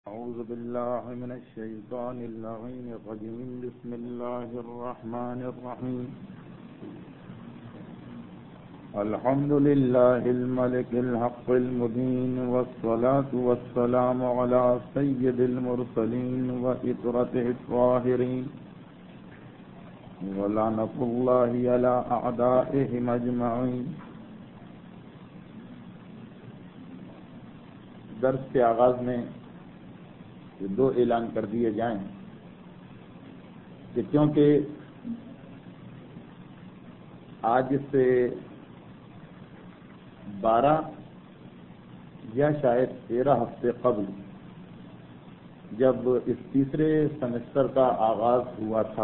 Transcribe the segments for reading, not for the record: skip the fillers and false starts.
أعوذ بالله من الشيطان اللعين الرجيم. بسم الله الرحمن الرحيم. الحمد لله الملك الحق المبين، والصلاة والسلام على سيد المرسلين وإطرته الطاهرين، ولعنة الله على أعدائهم أجمعين. درس کے آغاز میں دو اعلان کر دیے جائیں کہ کیونکہ آج سے 12 یا شاید 13 ہفتے قبل جب اس تیسرے سیمسٹر کا آغاز ہوا تھا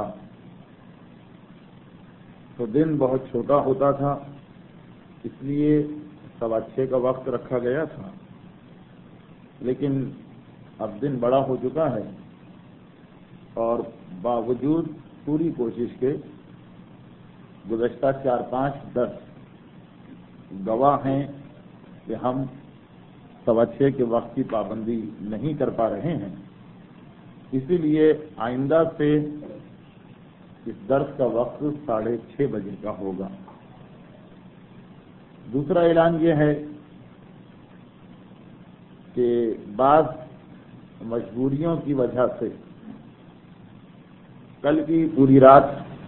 تو دن بہت چھوٹا ہوتا تھا، اس لیے 6:15 کا وقت رکھا گیا تھا، لیکن اب دن بڑا ہو چکا ہے اور باوجود پوری کوشش کے گزشتہ 4-5 درس گواہ ہیں کہ ہم 6:15 کے وقت کی پابندی نہیں کر پا رہے ہیں. اسی لیے آئندہ سے اس درس کا وقت 6:30 بجے کا ہوگا. دوسرا اعلان یہ ہے کہ بعض مجبوریوں کی وجہ سے کل کی پوری رات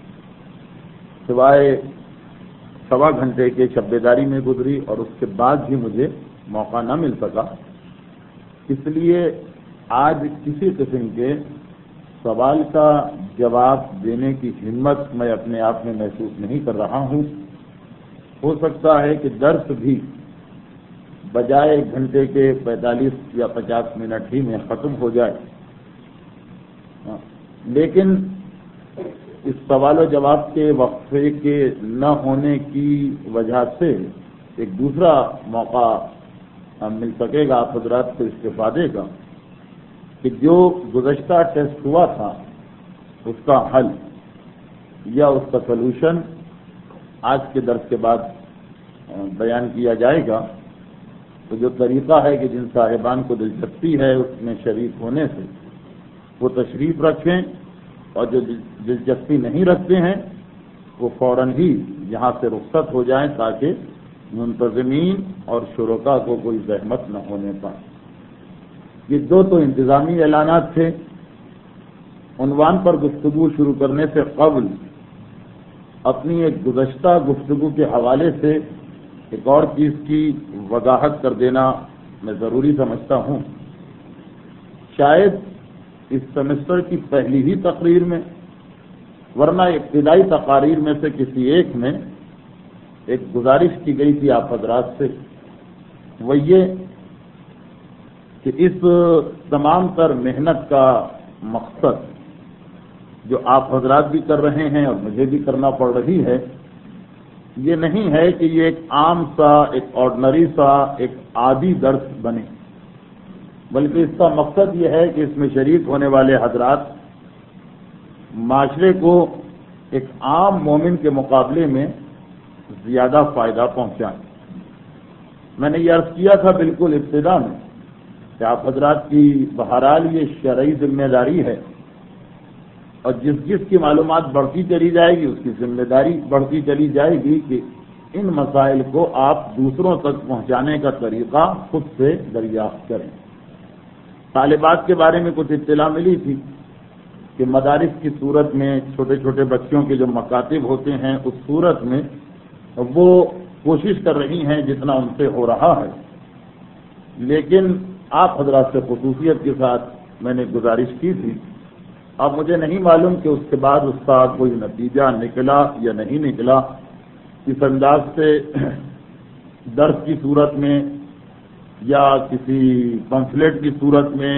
سوائے 1.25 گھنٹے کے شب بیداری میں گزری اور اس کے بعد بھی مجھے موقع نہ مل سکا. اس لیے آج کسی قسم کے سوال کا جواب دینے کی ہمت میں اپنے آپ میں محسوس نہیں کر رہا ہوں. ہو سکتا ہے کہ درس بھی بجائے 1 گھنٹے کے 45 یا 50 منٹ ہی میں ختم ہو جائے، لیکن اس سوال و جواب کے وقفے کے نہ ہونے کی وجہ سے ایک دوسرا موقع مل سکے گا آپ حضرات کو استفادے کا کہ جو گزشتہ ٹیسٹ ہوا تھا اس کا حل یا اس کا سلوشن آج کے درس کے بعد بیان کیا جائے گا. تو جو طریقہ ہے کہ جن صاحبان کو دلچسپی ہے اس میں شریک ہونے سے وہ تشریف رکھیں، اور جو دلچسپی نہیں رکھتے ہیں وہ فوراً ہی یہاں سے رخصت ہو جائیں تاکہ منتظمین اور شرکاء کو کوئی زحمت نہ ہونے پائے. یہ دو تو انتظامی اعلانات تھے. عنوان پر گفتگو شروع کرنے سے قبل اپنی ایک گزشتہ گفتگو کے حوالے سے ایک اور چیز کی وضاحت کر دینا میں ضروری سمجھتا ہوں. شاید اس سیمسٹر کی پہلی ہی تقریر میں، ورنہ ابتدائی تقاریر میں سے کسی ایک میں ایک گزارش کی گئی تھی آپ حضرات سے، وہ یہ کہ اس تمام تر محنت کا مقصد جو آپ حضرات بھی کر رہے ہیں اور مجھے بھی کرنا پڑ رہی ہے، یہ نہیں ہے کہ یہ ایک عام سا، ایک آرڈنری سا، ایک عادی درس بنے، بلکہ اس کا مقصد یہ ہے کہ اس میں شریک ہونے والے حضرات معاشرے کو ایک عام مومن کے مقابلے میں زیادہ فائدہ پہنچائیں. میں نے یہ عرض کیا تھا بالکل ابتدا میں کہ آپ حضرات کی بہرحال یہ شرعی ذمہ داری ہے، اور جس جس کی معلومات بڑھتی چلی جائے گی اس کی ذمہ داری بڑھتی چلی جائے گی کہ ان مسائل کو آپ دوسروں تک پہنچانے کا طریقہ خود سے دریافت کریں. طالبات کے بارے میں کچھ اطلاع ملی تھی کہ مدارس کی صورت میں چھوٹے چھوٹے بچوں کے جو مکاتب ہوتے ہیں اس صورت میں وہ کوشش کر رہی ہیں جتنا ان سے ہو رہا ہے، لیکن آپ حضرات سے خصوصیت کے ساتھ میں نے گزارش کی تھی. اب مجھے نہیں معلوم کہ اس کے بعد اس کا کوئی نتیجہ نکلا یا نہیں نکلا. اس انداز سے درس کی صورت میں یا کسی پمفلیٹ کی صورت میں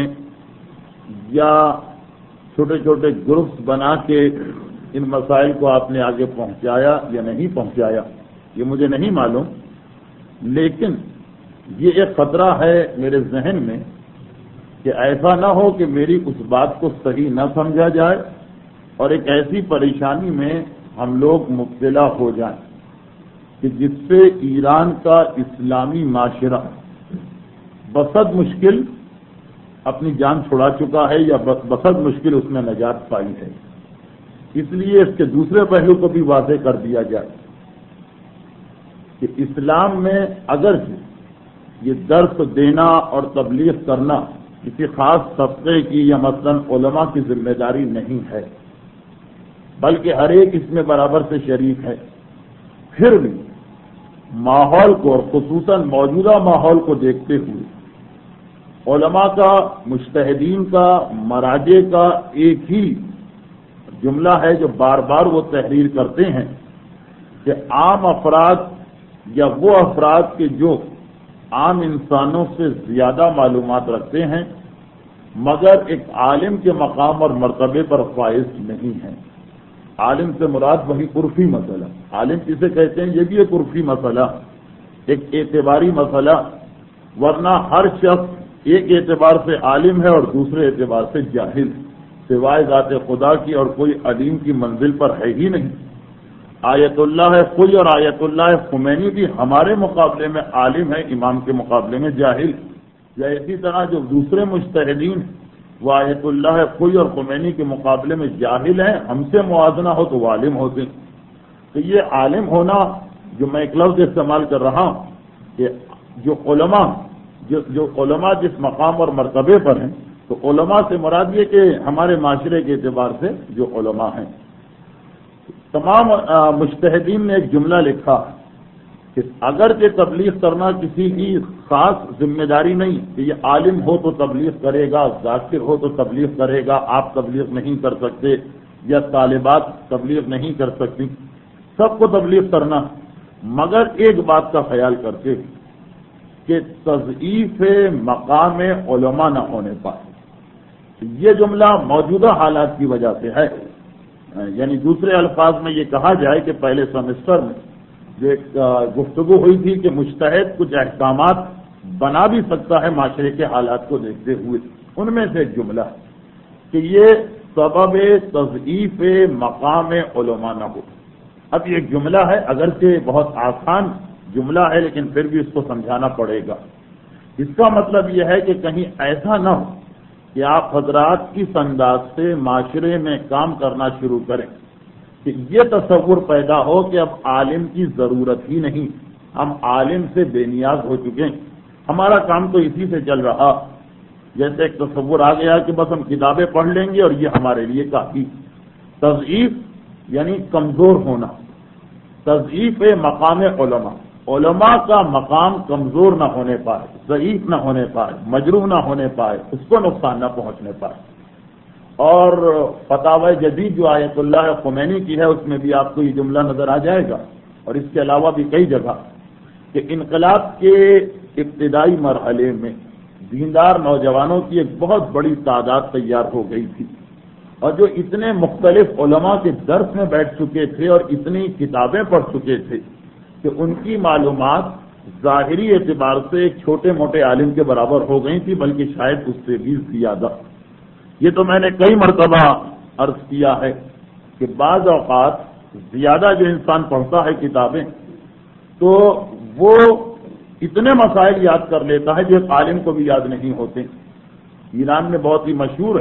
یا چھوٹے چھوٹے گروپس بنا کے ان مسائل کو آپ نے آگے پہنچایا یا نہیں پہنچایا یہ مجھے نہیں معلوم، لیکن یہ ایک خطرہ ہے میرے ذہن میں کہ ایسا نہ ہو کہ میری اس بات کو صحیح نہ سمجھا جائے اور ایک ایسی پریشانی میں ہم لوگ مبتلا ہو جائیں کہ جس سے ایران کا اسلامی معاشرہ بسد مشکل اپنی جان چھڑا چکا ہے یا بسد مشکل اس نے نجات پائی ہے۔ اس لیے اس کے دوسرے پہلو کو بھی واضح کر دیا جائے کہ اسلام میں اگر یہ درس دینا اور تبلیغ کرنا کسی خاص طبقے کی یا مثلا علماء کی ذمہ داری نہیں ہے، بلکہ ہر ایک اس میں برابر سے شریک ہے، پھر بھی ماحول کو اور خصوصاً موجودہ ماحول کو دیکھتے ہوئے علماء کا، مجتہدین کا، مراجع کا ایک ہی جملہ ہے جو بار بار وہ تحریر کرتے ہیں کہ عام افراد یا وہ افراد کے جو عام انسانوں سے زیادہ معلومات رکھتے ہیں مگر ایک عالم کے مقام اور مرتبے پر فائز نہیں ہیں۔ عالم سے مراد وہی عرفی مسئلہ، عالم کسے کہتے ہیں یہ بھی ایک عرفی مسئلہ، ایک اعتباری مسئلہ، ورنہ ہر شخص ایک اعتبار سے عالم ہے اور دوسرے اعتبار سے جاہل، سوائے ذات خدا کی اور کوئی علیم کی منزل پر ہے ہی نہیں۔ آیت اللہ خوئی اور آیت اللہ خمینی بھی ہمارے مقابلے میں عالم ہے، امام کے مقابلے میں جاہل، یا اسی طرح جو دوسرے مجتہدین وہ آیت اللہ خوئی اور خمینی کے مقابلے میں جاہل ہیں، ہم سے موازنہ ہو تو وہ عالم ہوتے ہیں۔ تو یہ عالم ہونا جو میں ایک لفظ استعمال کر رہا ہوں کہ جو علماء جس مقام اور مرتبے پر ہیں، تو علماء سے مراد یہ کہ ہمارے معاشرے کے اعتبار سے جو علماء ہیں، تمام مجتہدین نے ایک جملہ لکھا کہ اگرچہ تبلیغ کرنا کسی کی خاص ذمہ داری نہیں کہ یہ عالم ہو تو تبلیغ کرے گا، ذاکر ہو تو تبلیغ کرے گا، آپ تبلیغ نہیں کر سکتے یا طالبات تبلیغ نہیں کر سکتی، سب کو تبلیغ کرنا، مگر ایک بات کا خیال کرتے کہ تضعیف مقام علماء نہ ہونے پائے۔ یہ جملہ موجودہ حالات کی وجہ سے ہے، یعنی دوسرے الفاظ میں یہ کہا جائے کہ پہلے سیمسٹر میں جو ایک گفتگو ہوئی تھی کہ مجتہد کچھ احکامات بنا بھی سکتا ہے معاشرے کے حالات کو دیکھتے ہوئے، ان میں سے ایک جملہ کہ یہ سبب تضعیف مقام علماء نہ ہو۔ اب یہ ایک جملہ ہے، اگرچہ بہت آسان جملہ ہے لیکن پھر بھی اس کو سمجھانا پڑے گا۔ اس کا مطلب یہ ہے کہ کہیں ایسا نہ ہو کہ آپ حضرات کس انداز سے معاشرے میں کام کرنا شروع کریں کہ یہ تصور پیدا ہو کہ اب عالم کی ضرورت ہی نہیں، ہم عالم سے بے نیاز ہو چکے ہیں، ہمارا کام تو اسی سے چل رہا، جیسے ایک تصور آ گیا کہ بس ہم کتابیں پڑھ لیں گے اور یہ ہمارے لیے کافی۔ تضعیف یعنی کمزور ہونا، تضعیف مقام علماء، علماء کا مقام کمزور نہ ہونے پائے، ضعیف نہ ہونے پائے، مجروح نہ ہونے پائے، اس کو نقصان نہ پہنچنے پائے۔ اور فتاوی جدید جو آیت اللہ خمینی کی ہے اس میں بھی آپ کو یہ جملہ نظر آ جائے گا، اور اس کے علاوہ بھی کئی جگہ کہ انقلاب کے ابتدائی مرحلے میں دیندار نوجوانوں کی ایک بہت بڑی تعداد تیار ہو گئی تھی، اور جو اتنے مختلف علماء کے درس میں بیٹھ چکے تھے اور اتنی کتابیں پڑھ چکے تھے کہ ان کی معلومات ظاہری اعتبار سے ایک چھوٹے موٹے عالم کے برابر ہو گئی تھی، بلکہ شاید اس سے بھی زیادہ۔ یہ تو میں نے کئی مرتبہ عرض کیا ہے کہ بعض اوقات زیادہ جو انسان پڑھتا ہے کتابیں تو وہ اتنے مسائل یاد کر لیتا ہے جو ایک عالم کو بھی یاد نہیں ہوتے۔ ایران میں بہت ہی مشہور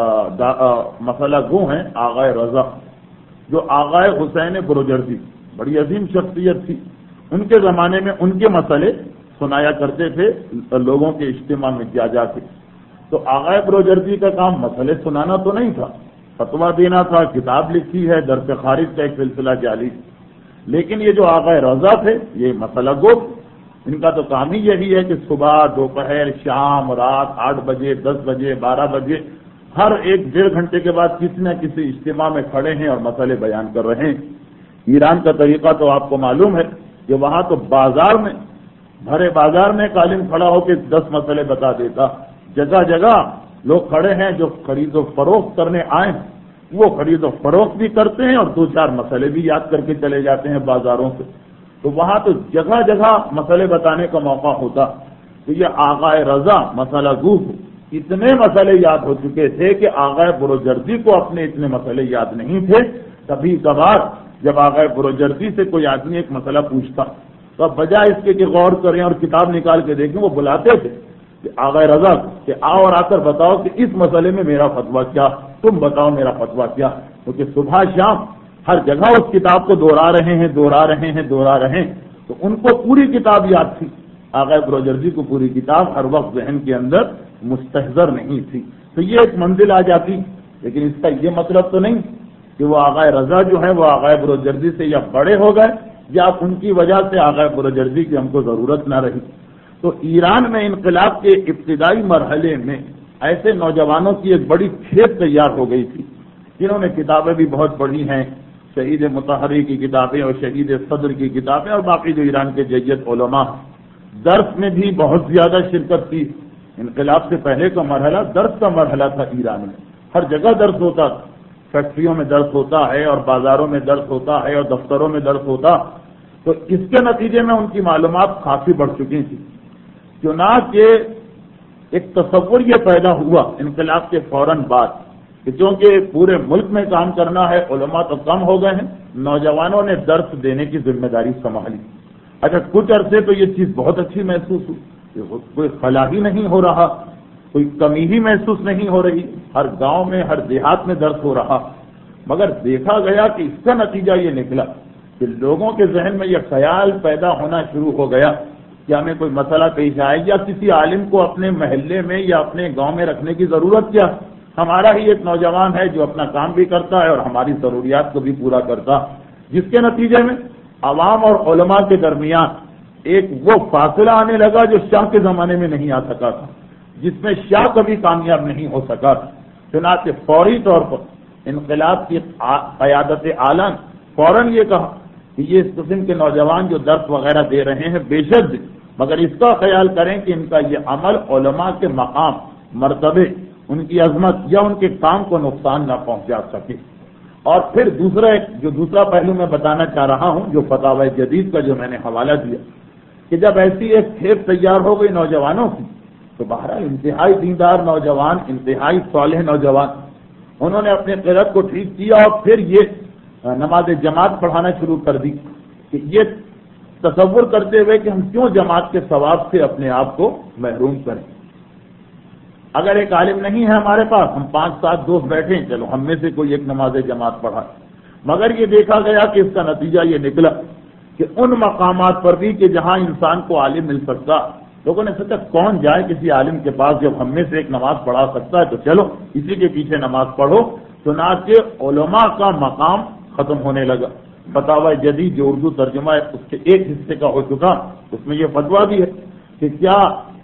مسئلہ گو ہیں آغائے رضا، جو آغائے حسین بروجردی، بڑی عظیم شخصیت تھی، ان کے زمانے میں ان کے مسئلے سنایا کرتے تھے لوگوں کے اجتماع میں جا کے۔ تو آغائے بروجردی کا کام مسئلے سنانا تو نہیں تھا، فتویٰ دینا تھا، کتاب لکھی ہے، درس خارج کا ایک سلسلہ جاری، لیکن یہ جو آغائے رضا تھے یہ مسئلہ گو، ان کا تو کام ہی یہی ہے کہ صبح، دوپہر، شام، رات، 8 بجے، 10 بجے، 12 بجے ہر ایک 1.5 گھنٹے کے بعد کسی نہ کسی اجتماع میں کھڑے ہیں اور مسئلے بیان کر رہے ہیں۔ ایران کا طریقہ تو آپ کو معلوم ہے کہ وہاں تو بازار میں، بھرے بازار میں ایک عالم کھڑا ہو کے 10 مسئلے بتا دیتا، جگہ جگہ لوگ کھڑے ہیں جو خرید و فروخت کرنے آئے ہیں، وہ خرید و فروخت بھی کرتے ہیں اور 2-4 مسئلے بھی یاد کر کے چلے جاتے ہیں بازاروں سے۔ تو وہاں تو جگہ جگہ مسئلے بتانے کا موقع ہوتا۔ تو یہ آغائے رضا مسئلہ گو اتنے مسئلے یاد ہو چکے تھے کہ آغائے بروجردی کو اپنے اتنے مسئلے یاد نہیں تھے۔ کبھی کبھار جب آغائے بروجردی سے کوئی آدمی ایک مسئلہ پوچھتا تو اب بجائے اس کے کہ غور کریں اور کتاب نکال کے دیکھیں، وہ بلاتے تھے کہ آغا رضا کہ آؤ اور آ کر بتاؤ کہ اس مسئلے میں میرا فتویٰ کیا، تم بتاؤ میرا فتویٰ کیا، کیونکہ صبح شام ہر جگہ اس کتاب کو دوہرا رہے ہیں، تو ان کو پوری کتاب یاد تھی، آغا بروجردی کو پوری کتاب ہر وقت ذہن کے اندر مستحضر نہیں تھی، تو یہ ایک منزل آ جاتی. لیکن اس کا یہ مطلب تو نہیں کہ وہ آغا رضا جو ہے وہ آغا بروجردی سے یا بڑے ہو گئے یا ان کی وجہ سے آغا بروجردی کی ہم کو ضرورت نہ رہی. تو ایران میں انقلاب کے ابتدائی مرحلے میں ایسے نوجوانوں کی ایک بڑی کھیپ تیار ہو گئی تھی جنہوں نے کتابیں بھی بہت پڑھی ہیں، شہید مطہری کی کتابیں اور شہید صدر کی کتابیں اور باقی جو ایران کے جید علماء. درس میں بھی بہت زیادہ شرکت تھی. انقلاب سے پہلے کا مرحلہ درس کا مرحلہ تھا ایران میں، ہر جگہ درس ہوتا تھا، فیکٹریوں میں درس ہوتا ہے اور بازاروں میں درس ہوتا ہے اور دفتروں میں درس ہوتا. تو اس کے نتیجے میں ان کی معلومات کافی بڑھ چکی تھی. چنانچہ ایک تصور یہ پیدا ہوا انقلاب کے فوراً بعد کہ چونکہ پورے ملک میں کام کرنا ہے، علماء تو کم ہو گئے ہیں، نوجوانوں نے درس دینے کی ذمہ داری سنبھالی. اچھا کچھ عرصے تو یہ چیز بہت اچھی محسوس ہوئی، کوئی خلا ہی نہیں ہو رہا، کوئی کمی ہی محسوس نہیں ہو رہی، ہر گاؤں میں ہر دیہات میں درس ہو رہا. مگر دیکھا گیا کہ اس کا نتیجہ یہ نکلا کہ لوگوں کے ذہن میں یہ خیال پیدا ہونا شروع ہو گیا کہ ہمیں کوئی مسئلہ پیش آئے یا کسی عالم کو اپنے محلے میں یا اپنے گاؤں میں رکھنے کی ضرورت کیا، ہمارا ہی ایک نوجوان ہے جو اپنا کام بھی کرتا ہے اور ہماری ضروریات کو بھی پورا کرتا. جس کے نتیجے میں عوام اور علماء کے درمیان ایک وہ فاصلہ آنے لگا جو شاہ کے زمانے میں نہیں آ سکا تھا، جس میں شاہ کبھی کامیاب نہیں ہو سکا تھا. چنانچہ فوری طور پر انقلاب کی قیادت اعلیٰ فوراً یہ کہا کہ یہ اس قسم کے نوجوان جو درس وغیرہ دے رہے ہیں بے شک دیں، مگر اس کا خیال کریں کہ ان کا یہ عمل علماء کے مقام، مرتبے، ان کی عظمت یا ان کے کام کو نقصان نہ پہنچا سکے. اور پھر دوسرا پہلو میں بتانا چاہ رہا ہوں جو فتاوی جدید کا جو میں نے حوالہ دیا کہ جب ایسی ایک کھیپ تیار ہو گئی نوجوانوں کی تو بہرحال انتہائی دیندار نوجوان، انتہائی صالح نوجوان، انہوں نے اپنے قرت کو ٹھیک کیا اور پھر یہ نماز جماعت پڑھانا شروع کر دی کہ یہ تصور کرتے ہوئے کہ ہم کیوں جماعت کے ثواب سے اپنے آپ کو محروم کریں. اگر ایک عالم نہیں ہے ہمارے پاس، ہم 5-7 دوست بیٹھے ہیں، چلو ہم میں سے کوئی ایک نماز جماعت پڑھا. مگر یہ دیکھا گیا کہ اس کا نتیجہ یہ نکلا کہ ان مقامات پر بھی کہ جہاں انسان کو عالم مل سکتا، لوگوں نے سوچا کون جائے کسی عالم کے پاس، جب ہم میں سے ایک نماز پڑھا سکتا ہے تو چلو اسی کے پیچھے نماز پڑھو. چنانچہ علماء کا مقام ختم ہونے لگا. فتاوی جدید جو اردو ترجمہ ہے اس کے ایک حصے کا ہو چکا، اس میں یہ فتویٰ بھی ہے کہ کیا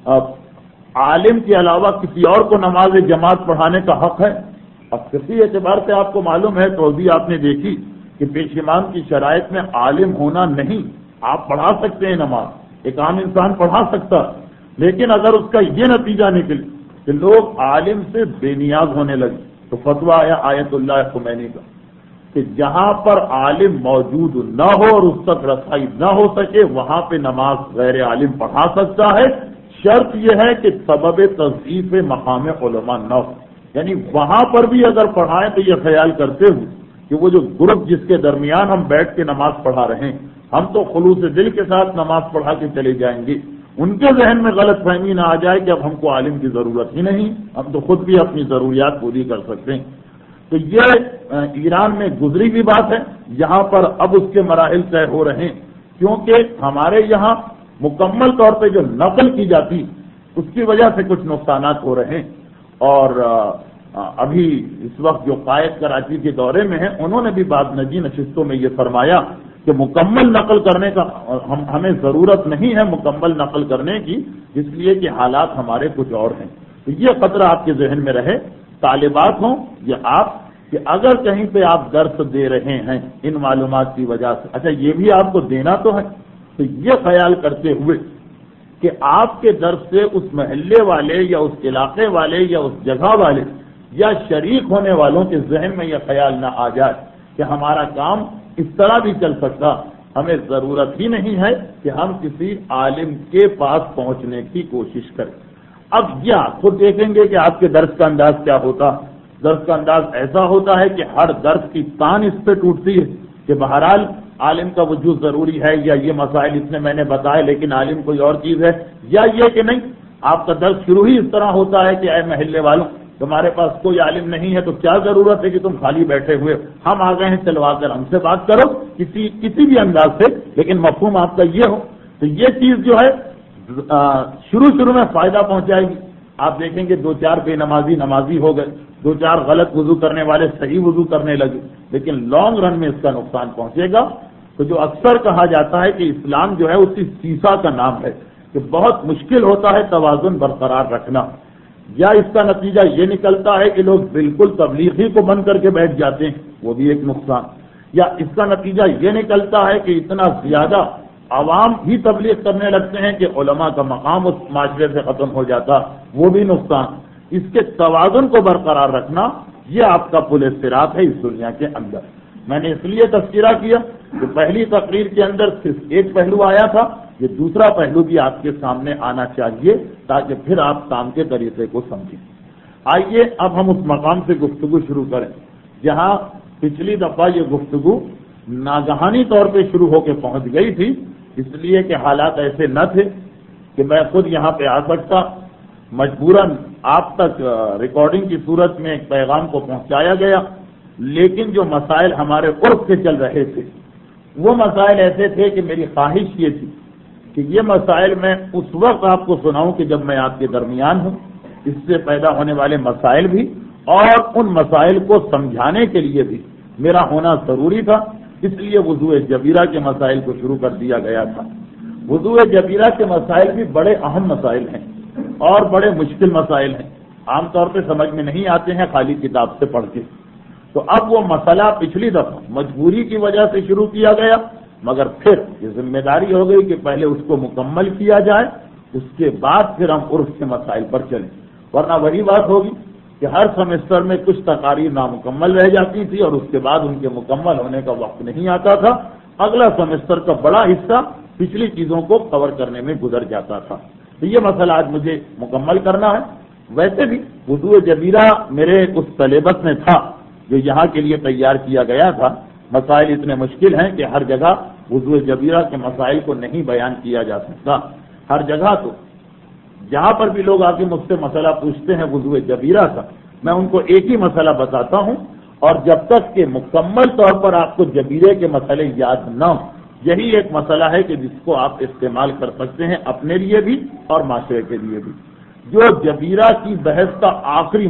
عالم کے علاوہ کسی اور کو نماز جماعت پڑھانے کا حق ہے. اب کسی اعتبار سے آپ کو معلوم ہے، توضیح آپ نے دیکھی کہ پیش امام کی شرائط میں عالم ہونا نہیں، آپ پڑھا سکتے ہیں نماز، ایک عام انسان پڑھا سکتا، لیکن اگر اس کا یہ نتیجہ نکلے کہ لوگ عالم سے بے نیاز ہونے لگے تو فتویٰ آیا آیت اللہ خمینی کا کہ جہاں پر عالم موجود نہ ہو اور اس تک رسائی نہ ہو سکے وہاں پہ نماز غیر عالم پڑھا سکتا ہے، شرط یہ ہے کہ سبب تضعیف مقام علماء نہ ہو. یعنی وہاں پر بھی اگر پڑھائیں تو یہ خیال کرتے ہوئے کہ وہ جو گروپ جس کے درمیان ہم بیٹھ کے نماز پڑھا رہے ہیں، ہم تو خلوص دل کے ساتھ نماز پڑھا کے چلے جائیں گے، ان کے ذہن میں غلط فہمی نہ آ جائے کہ اب ہم کو عالم کی ضرورت ہی نہیں، ہم تو خود بھی اپنی ضروریات پوری کر سکتے ہیں. تو یہ ایران میں گزری بھی بات ہے، یہاں پر اب اس کے مراحل طے ہو رہے ہیں، کیونکہ ہمارے یہاں مکمل طور پہ جو نقل کی جاتی اس کی وجہ سے کچھ نقصانات ہو رہے ہیں. اور ابھی اس وقت جو قائد کراچی کے دورے میں ہیں انہوں نے بھی بعض نجی نشستوں میں یہ فرمایا کہ مکمل نقل کرنے کا ہمیں ضرورت نہیں ہے مکمل نقل کرنے کی، اس لیے کہ حالات ہمارے کچھ اور ہیں. تو یہ خطرہ آپ کے ذہن میں رہے، طالبات ہوں یا آپ، کہ اگر کہیں پہ آپ درس دے رہے ہیں ان معلومات کی وجہ سے، اچھا یہ بھی آپ کو دینا تو ہے، تو یہ خیال کرتے ہوئے کہ آپ کے درس سے اس محلے والے یا اس علاقے والے یا اس جگہ والے یا شریک ہونے والوں کے ذہن میں یہ خیال نہ آ جائے کہ ہمارا کام اس طرح بھی چل سکتا، ہمیں ضرورت ہی نہیں ہے کہ ہم کسی عالم کے پاس پہنچنے کی کوشش کریں. اب یہ آپ خود دیکھیں گے کہ آپ کے درس کا انداز کیا ہوتا. درس کا انداز ایسا ہوتا ہے کہ ہر درس کی تان اس پہ ٹوٹتی ہے کہ بہرحال عالم کا وجود ضروری ہے، یا یہ مسائل اس نے میں نے بتائے لیکن عالم کوئی اور چیز ہے، یا یہ کہ نہیں آپ کا درس شروع ہی اس طرح ہوتا ہے کہ اے محلے والوں، تمہارے پاس کوئی عالم نہیں ہے تو کیا ضرورت ہے کہ تم خالی بیٹھے ہوئے، ہم آ گئے ہیں، چلوا کر ہم سے بات کرو کسی بھی انداز سے، لیکن مفہوم آپ کا یہ ہو تو یہ چیز جو ہے شروع میں فائدہ پہنچائے گی. آپ دیکھیں گے 2-4 بے نمازی ہو گئے، 2-4 غلط وضو کرنے والے صحیح وضو کرنے لگے، لیکن لانگ رن میں اس کا نقصان پہنچے گا. تو جو اکثر کہا جاتا ہے کہ اسلام جو ہے اسی سیسا کا نام ہے کہ بہت مشکل ہوتا ہے توازن برقرار رکھنا، یا اس کا نتیجہ یہ نکلتا ہے کہ لوگ بالکل تبلیغی کو بند کر کے بیٹھ جاتے ہیں، وہ بھی ایک نقصان، یا اس کا نتیجہ یہ نکلتا ہے کہ اتنا زیادہ عوام ہی تبلیغ کرنے لگتے ہیں کہ علماء کا مقام اس معاشرے سے ختم ہو جاتا، وہ بھی نقصان. اس کے توازن کو برقرار رکھنا یہ آپ کا پل صراط ہے اس دنیا کے اندر. میں نے اس لیے تذکرہ کیا کہ پہلی تقریر کے اندر صرف ایک پہلو آیا تھا، یہ دوسرا پہلو بھی آپ کے سامنے آنا چاہیے تاکہ پھر آپ کام کے طریقے کو سمجھیں. آئیے اب ہم اس مقام سے گفتگو شروع کریں جہاں پچھلی دفعہ یہ گفتگو ناگہانی طور پہ شروع ہو کے پہنچ گئی تھی، اس لیے کہ حالات ایسے نہ تھے کہ میں خود یہاں پہ آ سکتا. مجبوراً آپ تک ریکارڈنگ کی صورت میں ایک پیغام کو پہنچایا گیا، لیکن جو مسائل ہمارے عرف سے چل رہے تھے وہ مسائل ایسے تھے کہ میری خواہش یہ تھی کہ یہ مسائل میں اس وقت آپ کو سناؤں کہ جب میں آپ کے درمیان ہوں. اس سے پیدا ہونے والے مسائل بھی اور ان مسائل کو سمجھانے کے لیے بھی میرا ہونا ضروری تھا، اس لیے وضو جبیرہ کے مسائل کو شروع کر دیا گیا تھا. وضو جبیرہ کے مسائل بھی بڑے اہم مسائل ہیں اور بڑے مشکل مسائل ہیں، عام طور پہ سمجھ میں نہیں آتے ہیں خالی کتاب سے پڑھ کے. تو اب وہ مسئلہ پچھلی دفعہ مجبوری کی وجہ سے شروع کیا گیا، مگر پھر یہ ذمہ داری ہو گئی کہ پہلے اس کو مکمل کیا جائے، اس کے بعد پھر ہم عرف کے مسائل پر چلیں. ورنہ وہی بات ہوگی کہ ہر سیمسٹر میں کچھ تقاریر نامکمل رہ جاتی تھی اور اس کے بعد ان کے مکمل ہونے کا وقت نہیں آتا تھا، اگلا سیمسٹر کا بڑا حصہ پچھلی چیزوں کو کور کرنے میں گزر جاتا تھا. تو یہ مسئلہ آج مجھے مکمل کرنا ہے. ویسے بھی وضو جبیرہ میرے اس سلیبس میں تھا جو یہاں کے لیے تیار کیا گیا تھا. مسائل اتنے مشکل ہیں کہ ہر جگہ وضو جبیرہ کے مسائل کو نہیں بیان کیا جا سکتا. ہر جگہ تو جہاں پر بھی لوگ آ کے مجھ سے مسئلہ پوچھتے ہیں وضو جبیرہ کا، میں ان کو ایک ہی مسئلہ بتاتا ہوں، اور جب تک کہ مکمل طور پر آپ کو جبیرے کے مسئلے یاد نہ ہوں، یہی ایک مسئلہ ہے کہ جس کو آپ استعمال کر سکتے ہیں اپنے لیے بھی اور معاشرے کے لیے بھی. جو جبیرہ کی بحث کا آخری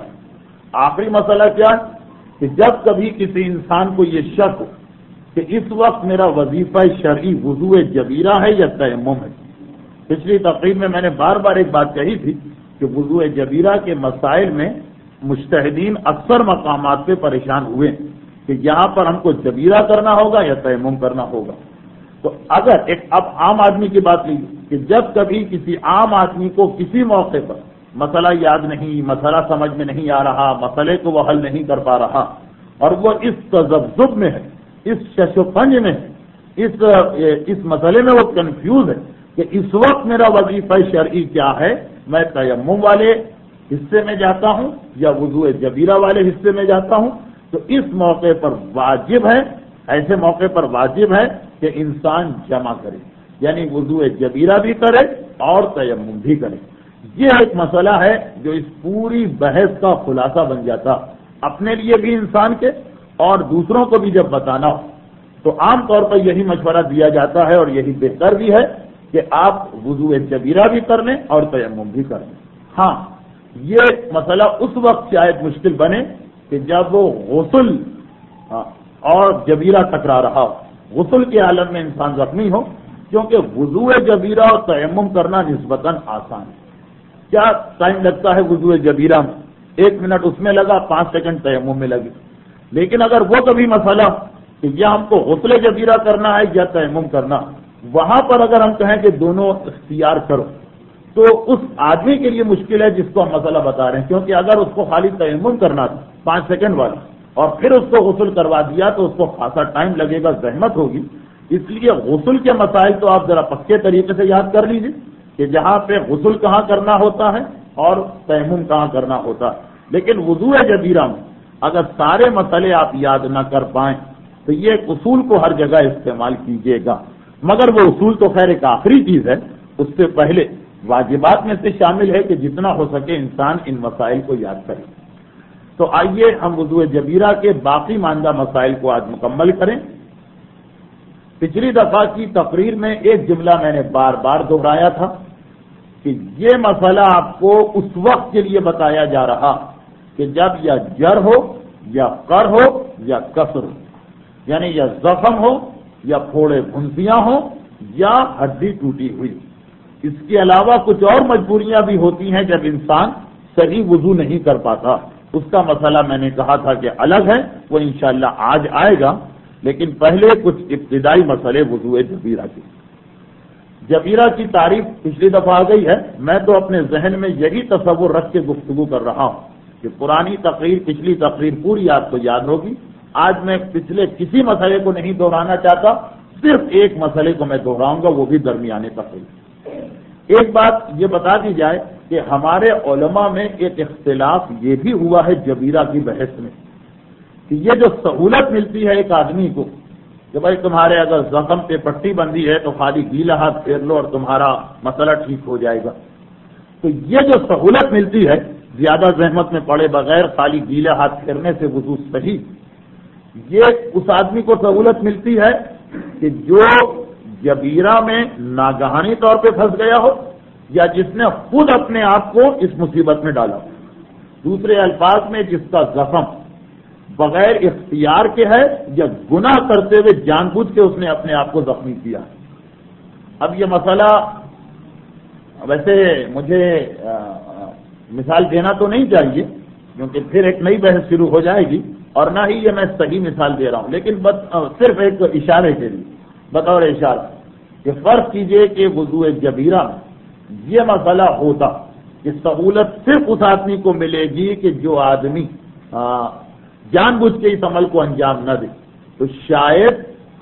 مسئلہ کیا ہے کہ جب کبھی کسی انسان کو یہ شک ہو کہ اس وقت میرا وظیفہ شرعی وضو جبیرہ ہے یا تیمم ہے. پچھلی تقریر میں نے بار بار ایک بات کہی تھی کہ وضو جبیرہ کے مسائل میں مجتہدین اکثر مقامات پہ پریشان ہوئے کہ یہاں پر ہم کو جبیرہ کرنا ہوگا یا تیمم کرنا ہوگا. تو اگر اب عام آدمی کی بات لیجیے کہ جب کبھی کسی عام آدمی کو کسی موقع پر مسئلہ یاد نہیں، مسئلہ سمجھ میں نہیں آ رہا، مسئلے کو وہ حل نہیں کر پا رہا اور وہ اس تذبذب میں ہے، اس شش و پنج میں ہے، اس مسئلے میں وہ کنفیوز ہے کہ اس وقت میرا وظیفہ شرعی کیا ہے، میں تیمم والے حصے میں جاتا ہوں یا وضو جبیرہ والے حصے میں جاتا ہوں، تو اس موقع پر واجب ہے، ایسے موقع پر واجب ہے کہ انسان جمع کرے، یعنی وضو جبیرہ بھی کرے اور تیمم بھی کرے. یہ ایک مسئلہ ہے جو اس پوری بحث کا خلاصہ بن جاتا، اپنے لیے بھی انسان کے اور دوسروں کو بھی جب بتانا ہو تو عام طور پر یہی مشورہ دیا جاتا ہے اور یہی بہتر بھی ہے کہ آپ وضو جبیرہ بھی کر لیں اور تیمم بھی کر لیں. ہاں، یہ مسئلہ اس وقت شاید مشکل بنے کہ جب وہ غسل اور جبیرہ ٹکرا رہا ہو، غسل کے عالم میں انسان زخمی ہو، کیونکہ وضو جبیرہ اور تیمم کرنا نسبتاً آسان ہے. کیا ٹائم لگتا ہے وضو جبیرہ میں؟ 1 منٹ اس میں لگا، 5 سیکنڈ تیمم میں لگے. لیکن اگر وہ کبھی مسئلہ کہ یا ہم کو غسل جبیرہ کرنا ہے یا تیمم کرنا، وہاں پر اگر ہم کہیں کہ دونوں اختیار کرو تو اس آدمی کے لیے مشکل ہے جس کو ہم مسئلہ بتا رہے ہیں، کیونکہ اگر اس کو خالی تیمم کرنا تھا 5 سیکنڈ والا اور پھر اس کو غسل کروا دیا تو اس کو خاصا ٹائم لگے گا، زحمت ہوگی. اس لیے غسل کے مسائل تو آپ ذرا پکے طریقے سے یاد کر لیجیے کہ جہاں پہ غسل کہاں کرنا ہوتا ہے اور تیمم کہاں کرنا ہوتا ہے. لیکن وضو جبیرہ میں اگر سارے مسئلے آپ یاد نہ کر پائیں تو یہ ایک اصول کو ہر جگہ استعمال کیجیے گا. مگر وہ اصول تو خیر ایک آخری چیز ہے، اس سے پہلے واجبات میں سے شامل ہے کہ جتنا ہو سکے انسان ان مسائل کو یاد کرے۔ تو آئیے ہم وضو جبیرہ کے باقی ماندہ مسائل کو آج مکمل کریں۔ پچھلی دفعہ کی تقریر میں ایک جملہ میں نے بار بار دہرایا تھا کہ یہ مسئلہ آپ کو اس وقت کے لیے بتایا جا رہا کہ جب یا جر ہو یا قر ہو یا کسر ہو، یعنی یا زخم ہو یا پھوڑے پھنسیاں ہوں یا ہڈی ٹوٹی ہوئی۔ اس کے علاوہ کچھ اور مجبوریاں بھی ہوتی ہیں جب انسان صحیح وضو نہیں کر پاتا، اس کا مسئلہ میں نے کہا تھا کہ الگ ہے، وہ انشاءاللہ آج آئے گا۔ لیکن پہلے کچھ ابتدائی مسئلے وضو جبیرہ کے۔ جبیرہ کی تعریف پچھلی دفعہ آ گئی ہے، میں تو اپنے ذہن میں یہی تصور رکھ کے گفتگو کر رہا ہوں کہ پرانی تقریر پچھلی تقریر پوری آپ کو یاد ہوگی۔ آج میں پچھلے کسی مسئلے کو نہیں دہرانا چاہتا، صرف ایک مسئلے کو میں دہراؤں گا، وہ بھی درمیانے تقریر۔ ایک بات یہ بتا دی جائے کہ ہمارے علماء میں ایک اختلاف یہ بھی ہوا ہے جبیرہ کی بحث میں کہ یہ جو سہولت ملتی ہے ایک آدمی کو کہ بھائی تمہارے اگر زخم پہ پٹی بندھی ہے تو خالی گیلا ہاتھ پھیر لو اور تمہارا مسئلہ ٹھیک ہو جائے گا، تو یہ جو سہولت ملتی ہے زیادہ زحمت میں پڑے بغیر خالی گیلا ہاتھ پھیرنے سے وضو صحیح، یہ اس آدمی کو سہولت ملتی ہے کہ جو جبیرہ میں ناگہانی طور پہ پھنس گیا ہو یا جس نے خود اپنے آپ کو اس مصیبت میں ڈالا ہو، دوسرے الفاظ میں جس کا زخم بغیر اختیار کے ہے یا گناہ کرتے ہوئے جان بوجھ کے اس نے اپنے آپ کو زخمی کیا۔ اب یہ مسئلہ ویسے مجھے مثال دینا تو نہیں چاہیے کیونکہ پھر ایک نئی بحث شروع ہو جائے گی، اور نہ ہی یہ میں صحیح مثال دے رہا ہوں، لیکن صرف ایک اشارے کے لیے بطور اشارہ کہ فرض کیجئے کہ وضو جبیرہ میں یہ مسئلہ ہوتا کہ سہولت صرف اس آدمی کو ملے گی کہ جو آدمی جان بوجھ کے اس عمل کو انجام نہ دے، تو شاید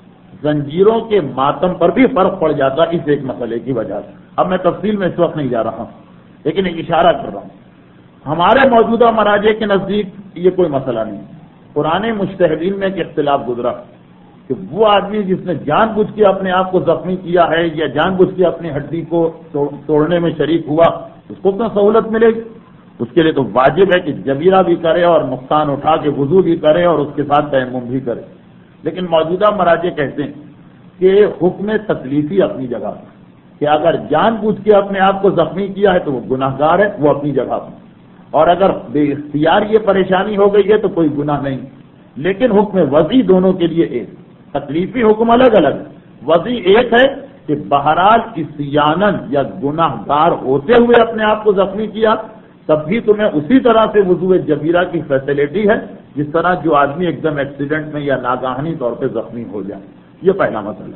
زنجیروں کے ماتم پر بھی فرق پڑ جاتا اس ایک مسئلے کی وجہ سے۔ اب میں تفصیل میں اس وقت نہیں جا رہا ہوں، لیکن ایک اشارہ کر رہا ہوں۔ ہمارے موجودہ مراجع کے نزدیک یہ کوئی مسئلہ نہیں، پرانے مجتہدین میں ایک اختلاف گزرا کہ وہ آدمی جس نے جان بوجھ کے اپنے آپ کو زخمی کیا ہے یا جان بوجھ کے اپنی ہڈی کو توڑنے میں شریک ہوا، اس کو کیا سہولت ملے گی؟ اس کے لیے تو واجب ہے کہ جبیرہ بھی کرے اور نقصان اٹھا کے وضو بھی کرے اور اس کے ساتھ تیمم بھی کرے۔ لیکن موجودہ مراجع کہتے ہیں کہ حکم تکلیفی اپنی جگہ کہ اگر جان بوجھ کے اپنے آپ کو زخمی کیا ہے تو وہ گناہ گار ہے، وہ اپنی جگہ پر، اور اگر بے اختیار یہ پریشانی ہو گئی ہے تو کوئی گناہ نہیں۔ لیکن حکم وضعی دونوں کے لیے ایک، تکلیفی حکم الگ الگ ہے۔ وضعی ایک ہے کہ بہرحال عصیاناً یا گناہ گار ہوتے ہوئے اپنے آپ کو زخمی کیا تب بھی تمہیں اسی طرح سے وضو جبیرہ کی فیسلٹی ہے جس طرح جو آدمی ایک دم ایکسیڈنٹ میں یا ناگہانی طور پہ زخمی ہو جائے۔ یہ پہلا مسئلہ۔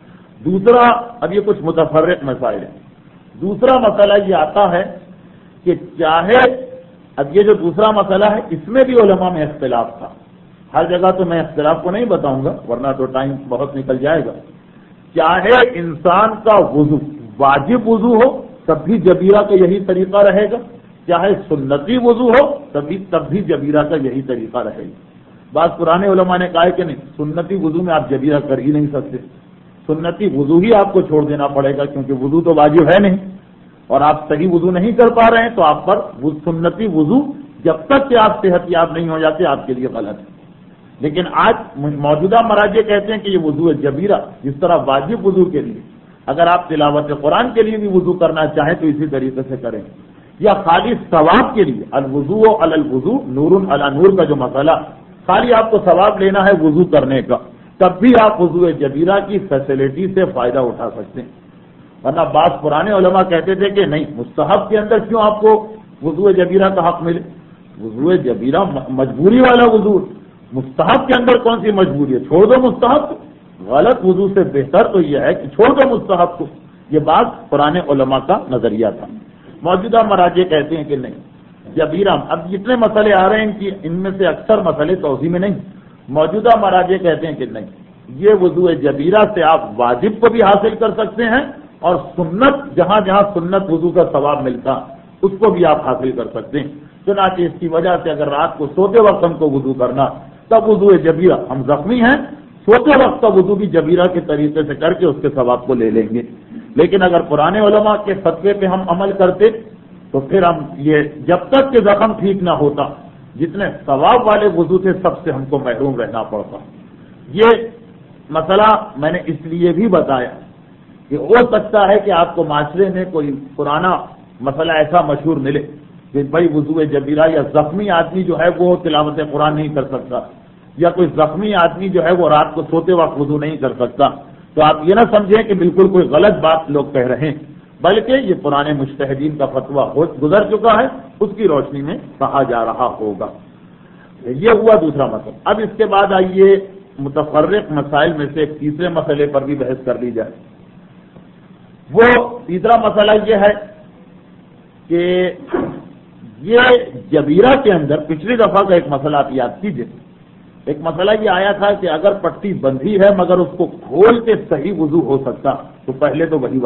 دوسرا، اب یہ کچھ متفرق مسائل ہیں۔ دوسرا مسئلہ یہ آتا ہے کہ چاہے، اب یہ جو دوسرا مسئلہ ہے اس میں بھی علماء میں اختلاف تھا، ہر جگہ تو میں اختلاف کو نہیں بتاؤں گا ورنہ تو ٹائم بہت نکل جائے گا۔ چاہے انسان کا وضو واجب وضو ہو تب بھی جبیرہ کا یہی طریقہ رہے گا، چاہے سنتی وضو ہو تب بھی جبیرہ کا یہی طریقہ رہے گا۔ بعض پرانے علماء نے کہا ہے کہ نہیں، سنتی وضو میں آپ جبیرہ کر ہی نہیں سکتے، سنتی وضو ہی آپ کو چھوڑ دینا پڑے گا کیونکہ وضو تو واجب ہے نہیں، اور آپ صحیح وضو نہیں کر پا رہے ہیں تو آپ پر سنتی وضو جب تک کہ آپ صحت یاب نہیں ہو جاتے آپ کے لیے غلط ہے۔ لیکن آج موجودہ مراجع کہتے ہیں کہ یہ وضو جبیرہ جس طرح واجب وضو کے لیے، اگر آپ تلاوت قرآن کے لیے بھی وضو کرنا چاہیں تو اسی طریقے سے کریں، یا خالی ثواب کے لیے الوضو علی الوضو نور علی نور کا جو مسئلہ، خالی آپ کو ثواب لینا ہے وضو کرنے کا، تب بھی آپ وضو جبیرہ کی فیسلٹی سے فائدہ اٹھا سکتے ہیں۔ ورنہ بعض پرانے علماء کہتے تھے کہ نہیں، مستحب کے اندر کیوں آپ کو وضو جبیرہ کا حق ملے؟ وضو جبیرہ مجبوری والا وضو، مستحب کے اندر کون سی مجبوری ہے؟ چھوڑ دو مستحب کو، غلط وضو سے بہتر تو یہ ہے کہ چھوڑ دو مستحب کو۔ یہ بات پرانے علماء کا نظریہ تھا۔ موجودہ مراجع کہتے ہیں کہ نہیں، جبیرہ، اب جتنے مسئلے آ رہے ہیں ان میں سے اکثر مسئلے توضیح میں نہیں، موجودہ مراجع کہتے ہیں کہ نہیں، یہ وضو جبیرہ سے آپ واجب کو بھی حاصل کر سکتے ہیں اور سنت، جہاں جہاں سنت وضو کا ثواب ملتا اس کو بھی آپ حاصل کر سکتے ہیں۔ چنانچہ اس کی وجہ سے اگر رات کو سوتے وقت ہم کو وضو کرنا تب وضو جبیرہ، ہم زخمی ہیں، سوتے وقت کا وضو بھی جبیرہ کے طریقے سے کر کے اس کے ثواب کو لے لیں گے۔ لیکن اگر پرانے علماء کے فتوے پہ ہم عمل کرتے تو پھر ہم یہ جب تک کہ زخم ٹھیک نہ ہوتا جتنے ثواب والے وضو تھے سب سے ہم کو محروم رہنا پڑتا. یہ مسئلہ میں نے اس لیے بھی بتایا کہ ہو سکتا ہے کہ آپ کو معاشرے میں کوئی پرانا مسئلہ ایسا مشہور ملے کہ بھائی وضو جبیرہ یا زخمی آدمی جو ہے وہ تلاوت قرآن نہیں کر سکتا، یا کوئی زخمی آدمی جو ہے وہ رات کو سوتے وقت وضو نہیں کر سکتا. تو آپ یہ نہ سمجھیں کہ بالکل کوئی غلط بات لوگ کہہ رہے ہیں، بلکہ یہ پرانے مجتہدین کا فتویٰ گزر چکا ہے، اس کی روشنی میں کہا جا رہا ہوگا. یہ ہوا دوسرا مسئلہ. اب اس کے بعد آئیے متفرق مسائل میں سے ایک تیسرے مسئلے پر بھی بحث کر لی جائے. وہ تیسرا مسئلہ یہ ہے کہ یہ جبیرہ کے اندر پچھلی دفعہ کا ایک مسئلہ آپ یاد کیجیے. ایک مسئلہ یہ آیا تھا کہ اگر پٹی بندھی ہے مگر اس کو کھول کے صحیح وضو ہو سکتا تو پہلے تو وہی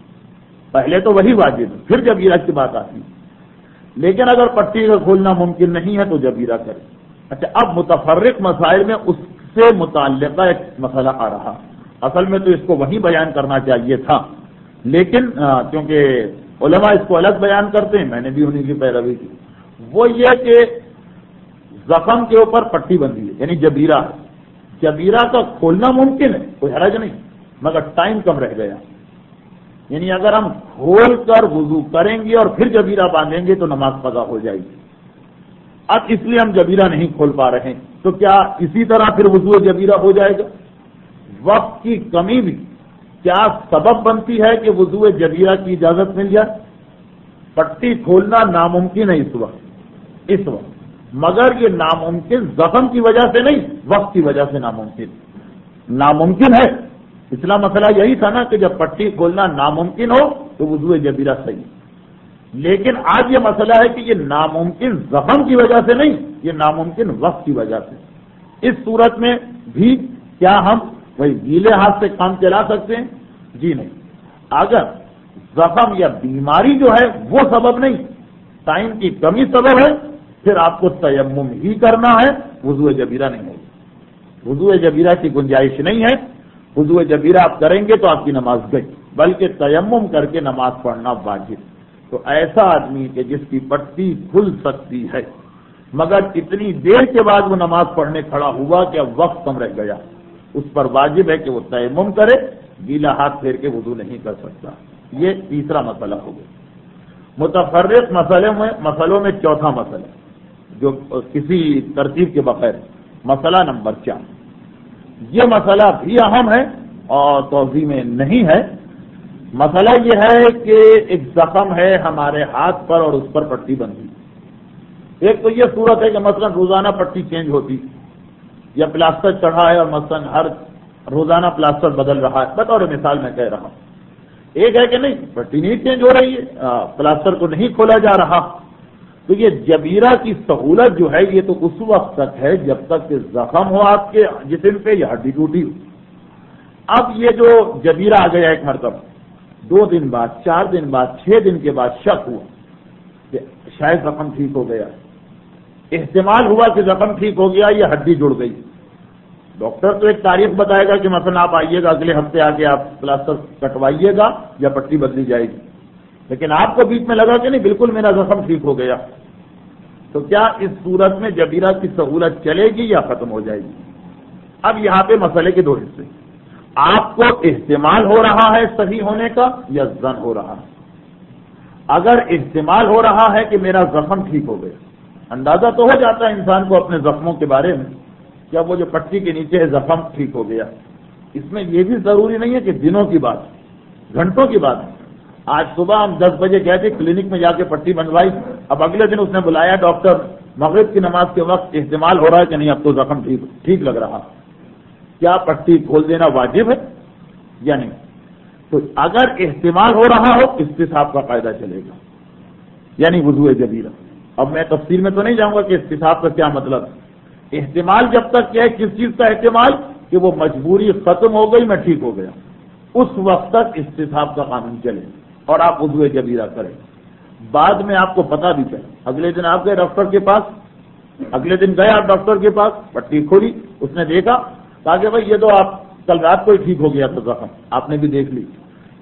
واجب ہے، پھر جبیرہ کی بات آتی. لیکن اگر پٹی کا کھولنا ممکن نہیں ہے تو جبیرہ کرے. اچھا، اب متفرق مسائل میں اس سے متعلقہ ایک مسئلہ آ رہا. اصل میں تو اس کو وہی بیان کرنا چاہیے تھا، لیکن کیونکہ علماء اس کو الگ بیان کرتے ہیں، میں نے بھی انہیں کی پیروی کی. وہ یہ کہ زخم کے اوپر پٹی بندھی ہے یعنی جبیرہ ہے. جبیرہ کا کھولنا ممکن ہے، کوئی حرج نہیں، مگر ٹائم کم رہ گیا. یعنی اگر ہم کھول کر وضو کریں گے اور پھر جبیرہ باندھیں گے تو نماز قضا ہو جائے گی. اب اس لیے ہم جبیرہ نہیں کھول پا رہے ہیں، تو کیا اسی طرح پھر وضو جبیرہ ہو جائے گا؟ وقت کی کمی بھی کیا سبب بنتی ہے کہ وضو جبیرہ کی اجازت مل جائے؟ پٹی کھولنا ناممکن ہے اس وقت، مگر یہ ناممکن زخم کی وجہ سے نہیں، وقت کی وجہ سے ناممکن ہے. پچھلا مسئلہ یہی تھا نا کہ جب پٹی کھولنا ناممکن ہو تو وضو جبیرہ صحیح. لیکن آج یہ مسئلہ ہے کہ یہ ناممکن زخم کی وجہ سے نہیں، یہ ناممکن وقت کی وجہ سے. اس صورت میں بھی کیا ہم وہی گیلے ہاتھ سے کام چلا سکتے ہیں؟ جی نہیں. اگر زخم یا بیماری جو ہے وہ سبب نہیں، ٹائم کی کمی سبب ہے، پھر آپ کو تیمم ہی کرنا ہے، وضو جبیرہ نہیں ہوگی. وضو جبیرہ کی گنجائش نہیں ہے. وضو جبیرہ آپ کریں گے تو آپ کی نماز گئی، بلکہ تیمم کر کے نماز پڑھنا واجب. تو ایسا آدمی کہ جس کی پٹی کھل سکتی ہے مگر اتنی دیر کے بعد وہ نماز پڑھنے کھڑا ہوا کہ اب وقت کم رہ گیا، اس پر واجب ہے کہ وہ تیمم کرے، گیلا ہاتھ پھیر کے وضو نہیں کر سکتا. یہ تیسرا مسئلہ ہو گیا. متفرق مسئلوں میں چوتھا مسئلہ جو کسی ترتیب کے بغیر، مسئلہ نمبر 4. یہ مسئلہ بھی اہم ہے اور توضیح میں نہیں ہے. مسئلہ یہ ہے کہ ایک زخم ہے ہمارے ہاتھ پر اور اس پر پٹی بندھی. ایک تو یہ صورت ہے کہ مثلا روزانہ پٹی چینج ہوتی یا پلاسٹر چڑھا ہے اور مثلا ہر روزانہ پلاسٹر بدل رہا ہے، بطور مثال میں کہہ رہا ہوں. ایک ہے کہ نہیں، پٹی نہیں چینج ہو رہی ہے، پلاسٹر کو نہیں کھولا جا رہا. تو یہ جبیرہ کی سہولت جو ہے یہ تو اس وقت تک ہے جب تک کہ زخم ہو آپ کے جسم پہ یا ہڈی ٹوٹی ہو. اب یہ جو جبیرہ آ گیا ایک مرتبہ، 2 دن بعد، 4 دن بعد، 6 دن کے بعد شک ہوا کہ شاید زخم ٹھیک ہو گیا، احتمال ہوا کہ زخم ٹھیک ہو گیا، یہ ہڈی جڑ گئی. ڈاکٹر تو ایک تاریخ بتائے گا کہ مثلا آپ آئیے گا اگلے ہفتے آ کے آپ پلاسٹر کٹوائیے گا یا پٹی بدلی جائے گی. لیکن آپ کو بیچ میں لگا کہ نہیں بالکل میرا زخم ٹھیک ہو گیا، تو کیا اس صورت میں جبیرہ کی سہولت چلے گی یا ختم ہو جائے گی؟ اب یہاں پہ مسئلے کے 2 حصے. آپ کو احتمال ہو رہا ہے صحیح ہونے کا یا ظن ہو رہا ہے. اگر احتمال ہو رہا ہے کہ میرا زخم ٹھیک ہو گیا، اندازہ تو ہو جاتا ہے انسان کو اپنے زخموں کے بارے میں، کیا وہ جو پٹی کے نیچے ہے زخم ٹھیک ہو گیا. اس میں یہ بھی ضروری نہیں ہے کہ دنوں کی بات، گھنٹوں کی بات ہے. آج صبح ہم 10 بجے گئے تھے کلینک میں، جا کے پٹی بنوائی، اب اگلے دن اس نے بلایا ڈاکٹر مغرب کی نماز کے وقت، احتمال ہو رہا ہے کہ نہیں اب تو زخم ٹھیک لگ رہا. کیا پٹی کھول دینا واجب ہے یا نہیں؟ تو اگر احتمال ہو رہا ہو استصحاب کا قاعدہ چلے گا، یعنی وضو جبیرہ. اب میں تفصیل میں تو نہیں جاؤں گا کہ استصحاب کا کیا مطلب ہے. احتمال جب تک کیا ہے، کس چیز کا احتمال؟ کہ وہ مجبوری ختم ہو گئی، میں ٹھیک ہو گیا، اس وقت تک استصحاب کا قانون چلے اور آپ وضو جبیرہ کریں. بعد میں آپ کو پتا بھی چلے، اگلے دن آپ گئے ڈاکٹر کے پاس، اگلے دن گئے آپ ڈاکٹر کے پاس، پٹی کھولی، اس نے دیکھا، کہا کہ بھائی یہ تو آپ کل رات کو ہی ٹھیک ہو گیا تھا زخم، آپ نے بھی دیکھ لی.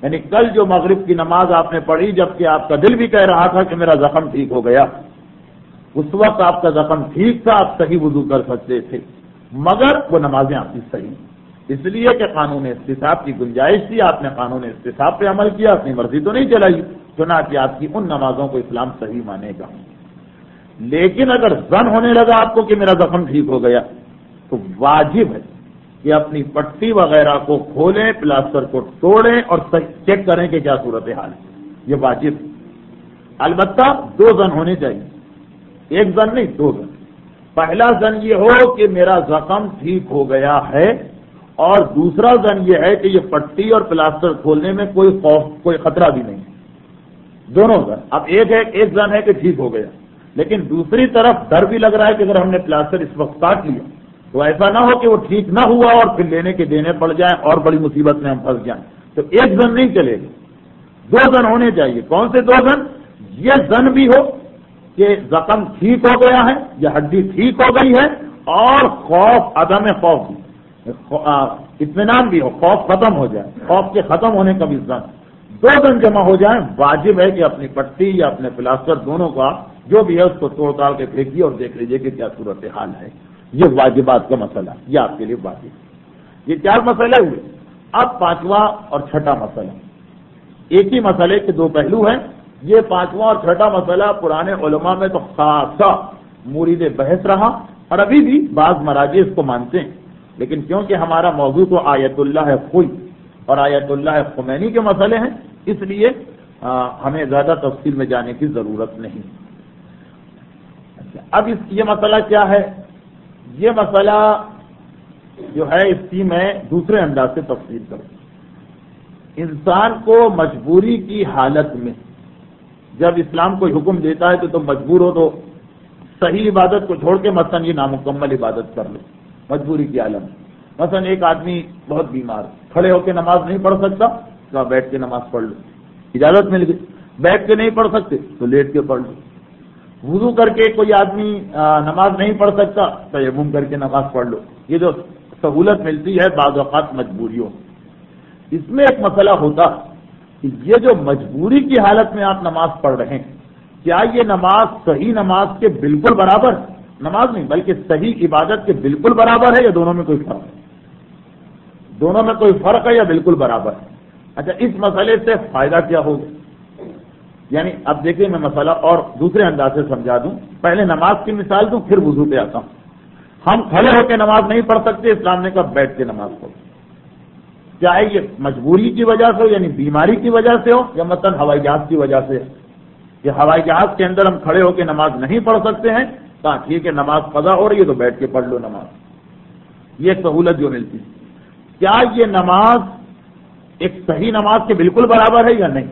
یعنی کل جو مغرب کی نماز آپ نے پڑھی جبکہ آپ کا دل بھی کہہ رہا تھا کہ میرا زخم ٹھیک ہو گیا، اس وقت آپ کا زخم ٹھیک تھا، آپ صحیح وضو کر سکتے تھے، مگر وہ نمازیں آپ کی صحیح، اس لیے کہ قانون استصحاب کی گنجائش تھی، آپ نے قانون استصحاب پہ عمل کیا، اپنی مرضی تو نہیں چلائی، چنانچہ آپ کی ان نمازوں کو اسلام صحیح مانے گا۔ لیکن اگر ظن ہونے لگا آپ کو کہ میرا زخم ٹھیک ہو گیا تو واجب ہے کہ اپنی پٹی وغیرہ کو کھولیں، پلاسٹر کو توڑیں اور چیک کریں کہ کیا صورتحال ہے، یہ واجب ہے۔ البتہ دو ظن ہونے چاہیے، ایک ظن نہیں، دو ظن۔ پہلا ظن یہ ہو کہ میرا زخم ٹھیک ہو گیا ہے، اور دوسرا ظن یہ ہے کہ یہ پٹی اور پلاسٹر کھولنے میں کوئی خوف، کوئی خطرہ بھی نہیں، دونوں ظن۔ اب ایک ظن ہے کہ ٹھیک ہو گیا، لیکن دوسری طرف ڈر بھی لگ رہا ہے کہ اگر ہم نے پلاسٹر اس وقت کاٹ لیا تو ایسا نہ ہو کہ وہ ٹھیک نہ ہوا اور پھر لینے کے دینے پڑ جائیں اور بڑی مصیبت میں ہم پھنس جائیں، تو ایک ظن نہیں چلے گا، دو ظن ہونے چاہیے۔ کون سے دو ظن؟ یہ ظن بھی ہو کہ زخم ٹھیک ہو گیا ہے یا ہڈی ٹھیک ہو گئی ہے، اور خوف، عدم خوف بھی، اطمینان بھی ہو، خوف ختم ہو جائے، خوف کے ختم ہونے کا بھی ظن، دو ظن جمع ہو جائیں، واجب ہے کہ اپنی پٹی یا اپنے پلاسٹر دونوں کا جو بھی ہے اس کو توڑ تاڑ کے پھینکیے اور دیکھ لیجیے کہ کیا صورتحال ہے۔ یہ واجبات کا مسئلہ، یہ آپ کے لیے واجب۔ یہ چار مسئلے ہوئے، اب پانچواں اور چھٹا مسئلہ، ایک ہی مسئلے کے دو پہلو ہیں۔ یہ پانچواں اور چھٹا مسئلہ پرانے علماء میں تو خاصا مورد بحث رہا، اور ابھی بھی بعض مراجع اس کو مانتے ہیں، لیکن کیونکہ ہمارا موضوع تو آیت اللہ خوئی اور آیت اللہ خمینی کے مسئلے ہیں، اس لیے ہمیں زیادہ تفصیل میں جانے کی ضرورت نہیں۔ اب یہ مسئلہ کیا ہے؟ یہ مسئلہ جو ہے اس کی میں دوسرے انداز سے تفصیل کروں۔ انسان کو مجبوری کی حالت میں جب اسلام کوئی حکم دیتا ہے تو تم مجبور ہو تو صحیح عبادت کو چھوڑ کے مثلا یہ نامکمل عبادت کر لو، مجبوری کی عالم۔ مثلا ایک آدمی بہت بیمار، کھڑے ہو کے نماز نہیں پڑھ سکتا تو بیٹھ کے نماز پڑھ لو، اجازت مل گئی۔ بیٹھ کے نہیں پڑھ سکتے تو لیٹ کے پڑھ لو۔ وضو کر کے کوئی آدمی نماز نہیں پڑھ سکتا تیمم کر کے نماز پڑھ لو۔ یہ جو سہولت ملتی ہے بعض اوقات مجبوریوں، اس میں ایک مسئلہ ہوتا کہ یہ جو مجبوری کی حالت میں آپ نماز پڑھ رہے ہیں، کیا یہ نماز صحیح نماز کے بالکل برابر ہے؟ نماز نہیں بلکہ صحیح عبادت کے بالکل برابر ہے یا دونوں میں کوئی فرق ہے؟ دونوں میں کوئی فرق ہے یا بالکل برابر ہے؟ اچھا، اس مسئلے سے فائدہ کیا ہوگا؟ یعنی اب دیکھیں میں مسئلہ اور دوسرے انداز سے سمجھا دوں، پہلے نماز کی مثال دوں پھر وضو پہ آتا ہوں۔ ہم کھڑے ہو کے نماز نہیں پڑھ سکتے، اسلام نے کہا بیٹھ کے نماز پڑھو، چاہے یہ مجبوری کی وجہ سے ہو یعنی بیماری کی وجہ سے ہو یا مثلا ہوائی جہاز کی وجہ سے، کہ ہوائی جہاز کے اندر ہم کھڑے ہو کے نماز نہیں پڑھ سکتے ہیں، کہا ٹھیک ہے نماز قضا ہو رہی ہے تو بیٹھ کے پڑھ لو نماز، یہ ایک سہولت جو ملتی ہے۔ کیا یہ نماز ایک صحیح نماز کے بالکل برابر ہے یا نہیں؟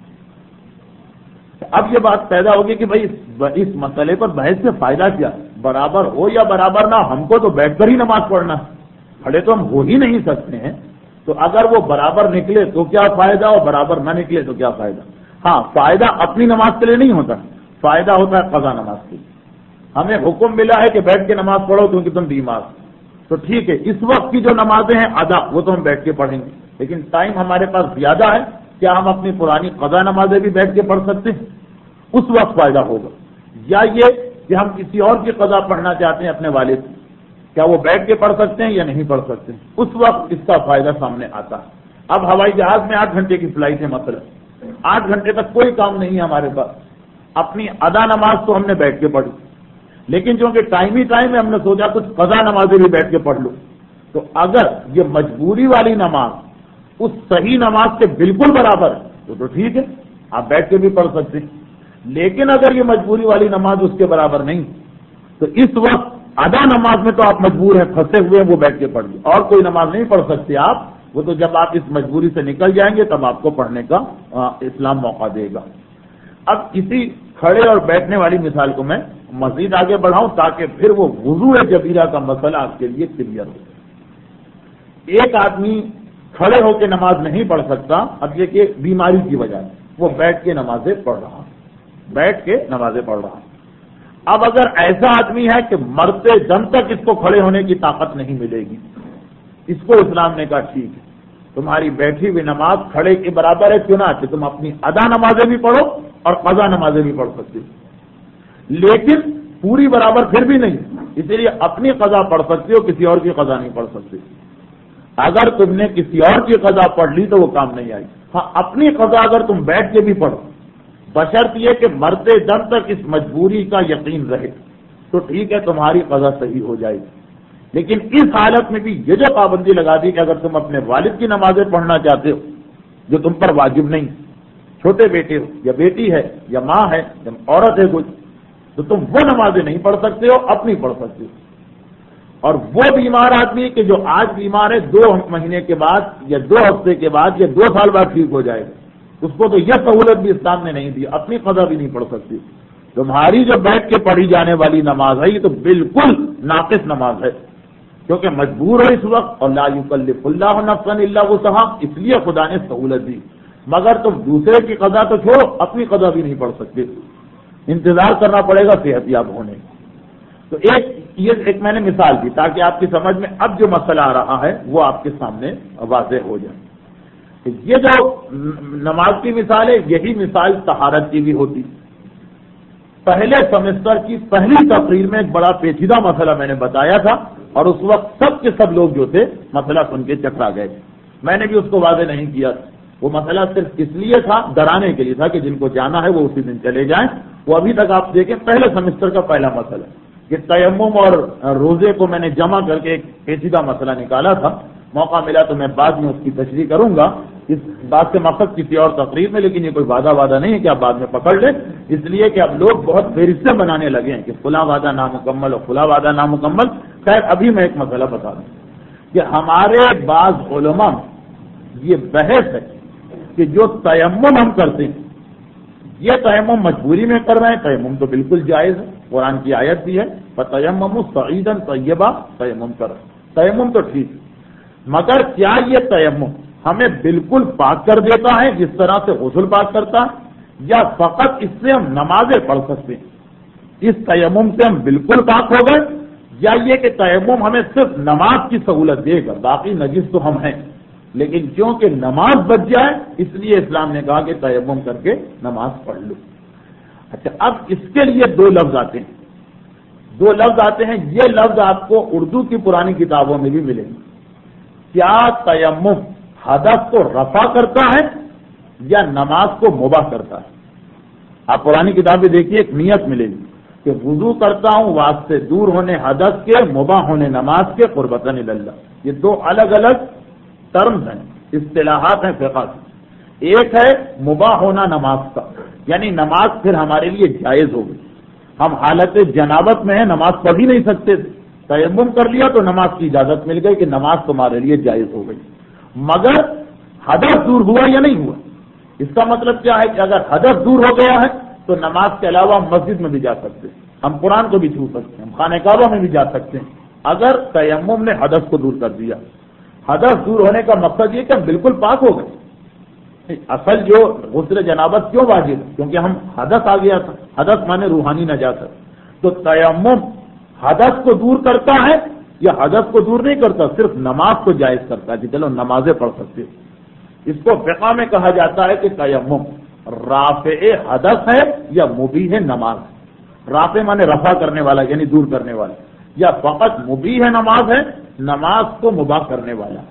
اب یہ بات پیدا ہوگی کہ بھائی اس مسئلے پر بحث سے فائدہ کیا، برابر ہو یا برابر نہ، ہم کو تو بیٹھ کر ہی نماز پڑھنا، کھڑے تو ہم ہو ہی نہیں سکتے ہیں، تو اگر وہ برابر نکلے تو کیا فائدہ اور برابر نہ نکلے تو کیا فائدہ؟ ہاں، فائدہ اپنی نماز کے لیے نہیں ہوتا، فائدہ ہوتا ہے قضا نماز کے لیے۔ ہمیں حکم ملا ہے کہ بیٹھ کے نماز پڑھو کیونکہ تم بیمار، تو ٹھیک ہے اس وقت کی جو نمازیں ہیں ادا وہ تو ہم بیٹھ کے پڑھیں گے، لیکن ٹائم ہمارے پاس زیادہ ہے، کیا ہم اپنی پرانی قضا نمازیں بھی بیٹھ کے پڑھ سکتے ہیں؟ اس وقت فائدہ ہوگا۔ یا یہ کہ ہم کسی اور کی قضا پڑھنا چاہتے ہیں اپنے والد کی، کیا وہ بیٹھ کے پڑھ سکتے ہیں یا نہیں پڑھ سکتے ہیں؟ اس وقت اس کا فائدہ سامنے آتا ہے۔ اب ہوائی جہاز میں 8 گھنٹے کی فلائٹ ہے، مثلا 8 گھنٹے تک کوئی کام نہیں ہے ہمارے پاس، اپنی ادا نماز تو ہم نے بیٹھ کے پڑھی، لیکن چونکہ ٹائم ہی ٹائم ہے ہم نے سوچا کچھ قضا نمازیں بھی بیٹھ کے پڑھ لو، تو اگر یہ مجبوری والی نماز اس صحیح نماز کے بالکل برابر ہے تو ٹھیک ہے آپ بیٹھ کے بھی پڑھ سکتے ہیں، لیکن اگر یہ مجبوری والی نماز اس کے برابر نہیں تو اس وقت ادا نماز میں تو آپ مجبور ہیں، پھنسے ہوئے ہیں، وہ بیٹھ کے پڑھ لیں، اور کوئی نماز نہیں پڑھ سکتے آپ، وہ تو جب آپ اس مجبوری سے نکل جائیں گے تب آپ کو پڑھنے کا اسلام موقع دے گا۔ اب اسی کھڑے اور بیٹھنے والی مثال کو میں مزید آگے بڑھاؤں تاکہ پھر وہ وضو جبیرہ کا مسئلہ آپ کے لیے کلیئر ہو۔ ایک آدمی کھڑے ہو کے نماز نہیں پڑھ سکتا، اب یہ کہ بیماری کی وجہ سے وہ بیٹھ کے نمازیں پڑھ رہا، بیٹھ کے نمازیں پڑھ رہا۔ اب اگر ایسا آدمی ہے کہ مرتے دم تک اس کو کھڑے ہونے کی طاقت نہیں ملے گی، اس کو اسلام نے کہا ٹھیک ہے تمہاری بیٹھی ہوئی نماز کھڑے کے برابر ہے، چنانچہ تم اپنی ادا نمازیں بھی پڑھو اور قضا نمازیں بھی پڑھ سکتے ہو، لیکن پوری برابر پھر بھی نہیں، اسی لیے اپنی قضا پڑھ سکتے ہو، کسی اور کی قضا نہیں پڑھ سکتے۔ اگر تم نے کسی اور کی قضا پڑھ لی تو وہ کام نہیں آئی۔ ہاں، اپنی قضا اگر تم بیٹھ کے بھی پڑھو، بشرط یہ کہ مرتے دم تک اس مجبوری کا یقین رہے تو ٹھیک ہے، تمہاری قضا صحیح ہو جائے گی۔ لیکن اس حالت میں بھی یہ جو پابندی لگا دی کہ اگر تم اپنے والد کی نمازیں پڑھنا چاہتے ہو جو تم پر واجب نہیں، چھوٹے بیٹے ہو یا بیٹی ہے یا ماں ہے یا عورت ہے کوئی، تو تم وہ نمازیں نہیں پڑھ سکتے ہو، اپنی پڑھ سکتے ہو۔ اور وہ بیمار آدمی کہ جو آج بیمار ہے 2 مہینے کے بعد یا 2 ہفتے کے بعد یا 2 سال بعد ٹھیک ہو جائے گا، اس کو تو یہ سہولت بھی اسلام نے نہیں دی، اپنی قضا بھی نہیں پڑھ سکتی۔ تمہاری جو بیٹھ کے پڑھی جانے والی نماز ہے یہ تو بالکل ناقص نماز ہے، کیونکہ مجبور ہو اس وقت، اور لا یکلف اللہ نفسا الا وسعہا، اس لیے خدا نے سہولت دی۔ مگر تم دوسرے کی قضا تو چھوڑو، اپنی قضا بھی نہیں پڑھ سکتے، انتظار کرنا پڑے گا صحت یاب ہونے۔ تو ایک میں نے مثال دی تاکہ آپ کی سمجھ میں اب جو مسئلہ آ رہا ہے وہ آپ کے سامنے واضح ہو جائے۔ یہ جو نماز کی مثال ہے، یہی مثال طہارت کی بھی ہوتی۔ پہلے سیمسٹر کی پہلی تقریر میں ایک بڑا پیچیدہ مسئلہ میں نے بتایا تھا، اور اس وقت سب کے سب لوگ جو تھے مسئلہ سن کے چکرا گئے تھے۔ میں نے بھی اس کو واضح نہیں کیا تھا، وہ مسئلہ صرف اس لیے تھا، ڈرانے کے لیے تھا کہ جن کو جانا ہے وہ اسی دن چلے جائیں۔ وہ ابھی تک آپ دیکھیں پہلے سیمسٹر کا پہلا مسئلہ کہ تیمم اور روزے کو میں نے جمع کر کے ایک پیچیدہ مسئلہ نکالا تھا۔ موقع ملا تو میں بعد میں اس کی تشریح کروں گا، اس بات سے مقصد کسی اور تقریر میں، لیکن یہ کوئی وعدہ نہیں ہے کہ آپ بعد میں پکڑ لیں، اس لیے کہ اب لوگ بہت فہرستیں بنانے لگے ہیں کہ فلاں وعدہ نامکمل اور فلاں وعدہ نامکمل۔ خیر، ابھی میں ایک مسئلہ بتا دوں کہ ہمارے بعض علماء یہ بحث ہے کہ جو تیمم ہم کرتے ہیں یہ تیمم مجبوری میں کر رہے ہیں، تیمم تو بالکل جائز ہے، قرآن کی آیت بھی ہے فَتَيَمَّمُوا صَعِيدًا طَيِّبًا، تیمم کر، تیمم تو ٹھیک، مگر کیا یہ تیمم ہمیں بالکل پاک کر دیتا ہے جس طرح سے غسل پاک کرتا ہے، یا فقط اس سے ہم نمازیں پڑھ سکتے ہیں؟ اس تیمم سے ہم بالکل پاک ہو گئے، یا یہ کہ تیمم ہمیں صرف نماز کی سہولت دے گا، باقی نجس تو ہم ہیں، لیکن کیونکہ نماز بچ جائے اس لیے اسلام نے کہا کہ تیمم کر کے نماز پڑھ لو۔ اچھا، اب اس کے لیے 2 لفظ آتے ہیں، 2 لفظ آتے ہیں، یہ لفظ آپ کو اردو کی پرانی کتابوں میں بھی ملیں گے۔ کیا تیمم حدث کو رفع کرتا ہے یا نماز کو مباح کرتا ہے؟ آپ پرانی کتابیں دیکھیے، ایک نیت ملے گی کہ وضو کرتا ہوں واسطے دور ہونے حدث کے، مباح ہونے نماز کے، قربتاً اللہ۔ یہ 2 الگ الگ ٹرمز ہیں، اصطلاحات ہیں فقہ کی۔ ایک ہے مباح ہونا نماز کا، یعنی نماز پھر ہمارے لیے جائز ہو گئی، ہم حالت جنابت میں ہیں، نماز پڑھ ہی نہیں سکتے تھے، تیمم کر لیا تو نماز کی اجازت مل گئی کہ نماز تمہارے لیے جائز ہو گئی۔ مگر حدث دور ہوا یا نہیں ہوا؟ اس کا مطلب کیا ہے کہ اگر حدث دور ہو گیا ہے تو نماز کے علاوہ ہم مسجد میں بھی جا سکتے ہیں، ہم قرآن کو بھی چھو سکتے ہیں، ہم خانہ کعبہ میں بھی جا سکتے ہیں، اگر تیمم نے حدث کو دور کر دیا۔ حدث دور ہونے کا مقصد یہ کہ ہم بالکل پاک ہو گئے۔ اصل جو غسل جنابت کیوں واجب ہے؟ کیونکہ ہم حدث آ گیا تھا، حدث مانے روحانی نجاست، تو تیمم حدث کو دور کرتا ہے یا حدث کو دور نہیں کرتا، صرف نماز کو جائز کرتا ہے کہ چلو نمازیں پڑھ سکتے۔ اس کو فقہ میں کہا جاتا ہے کہ تیمم رافع حدث ہے یا مبیح نماز۔ رافع مانے رفع کرنے والا یعنی دور کرنے والا، یا فقط مبیح نماز ہے، نماز کو مباح کرنے والا۔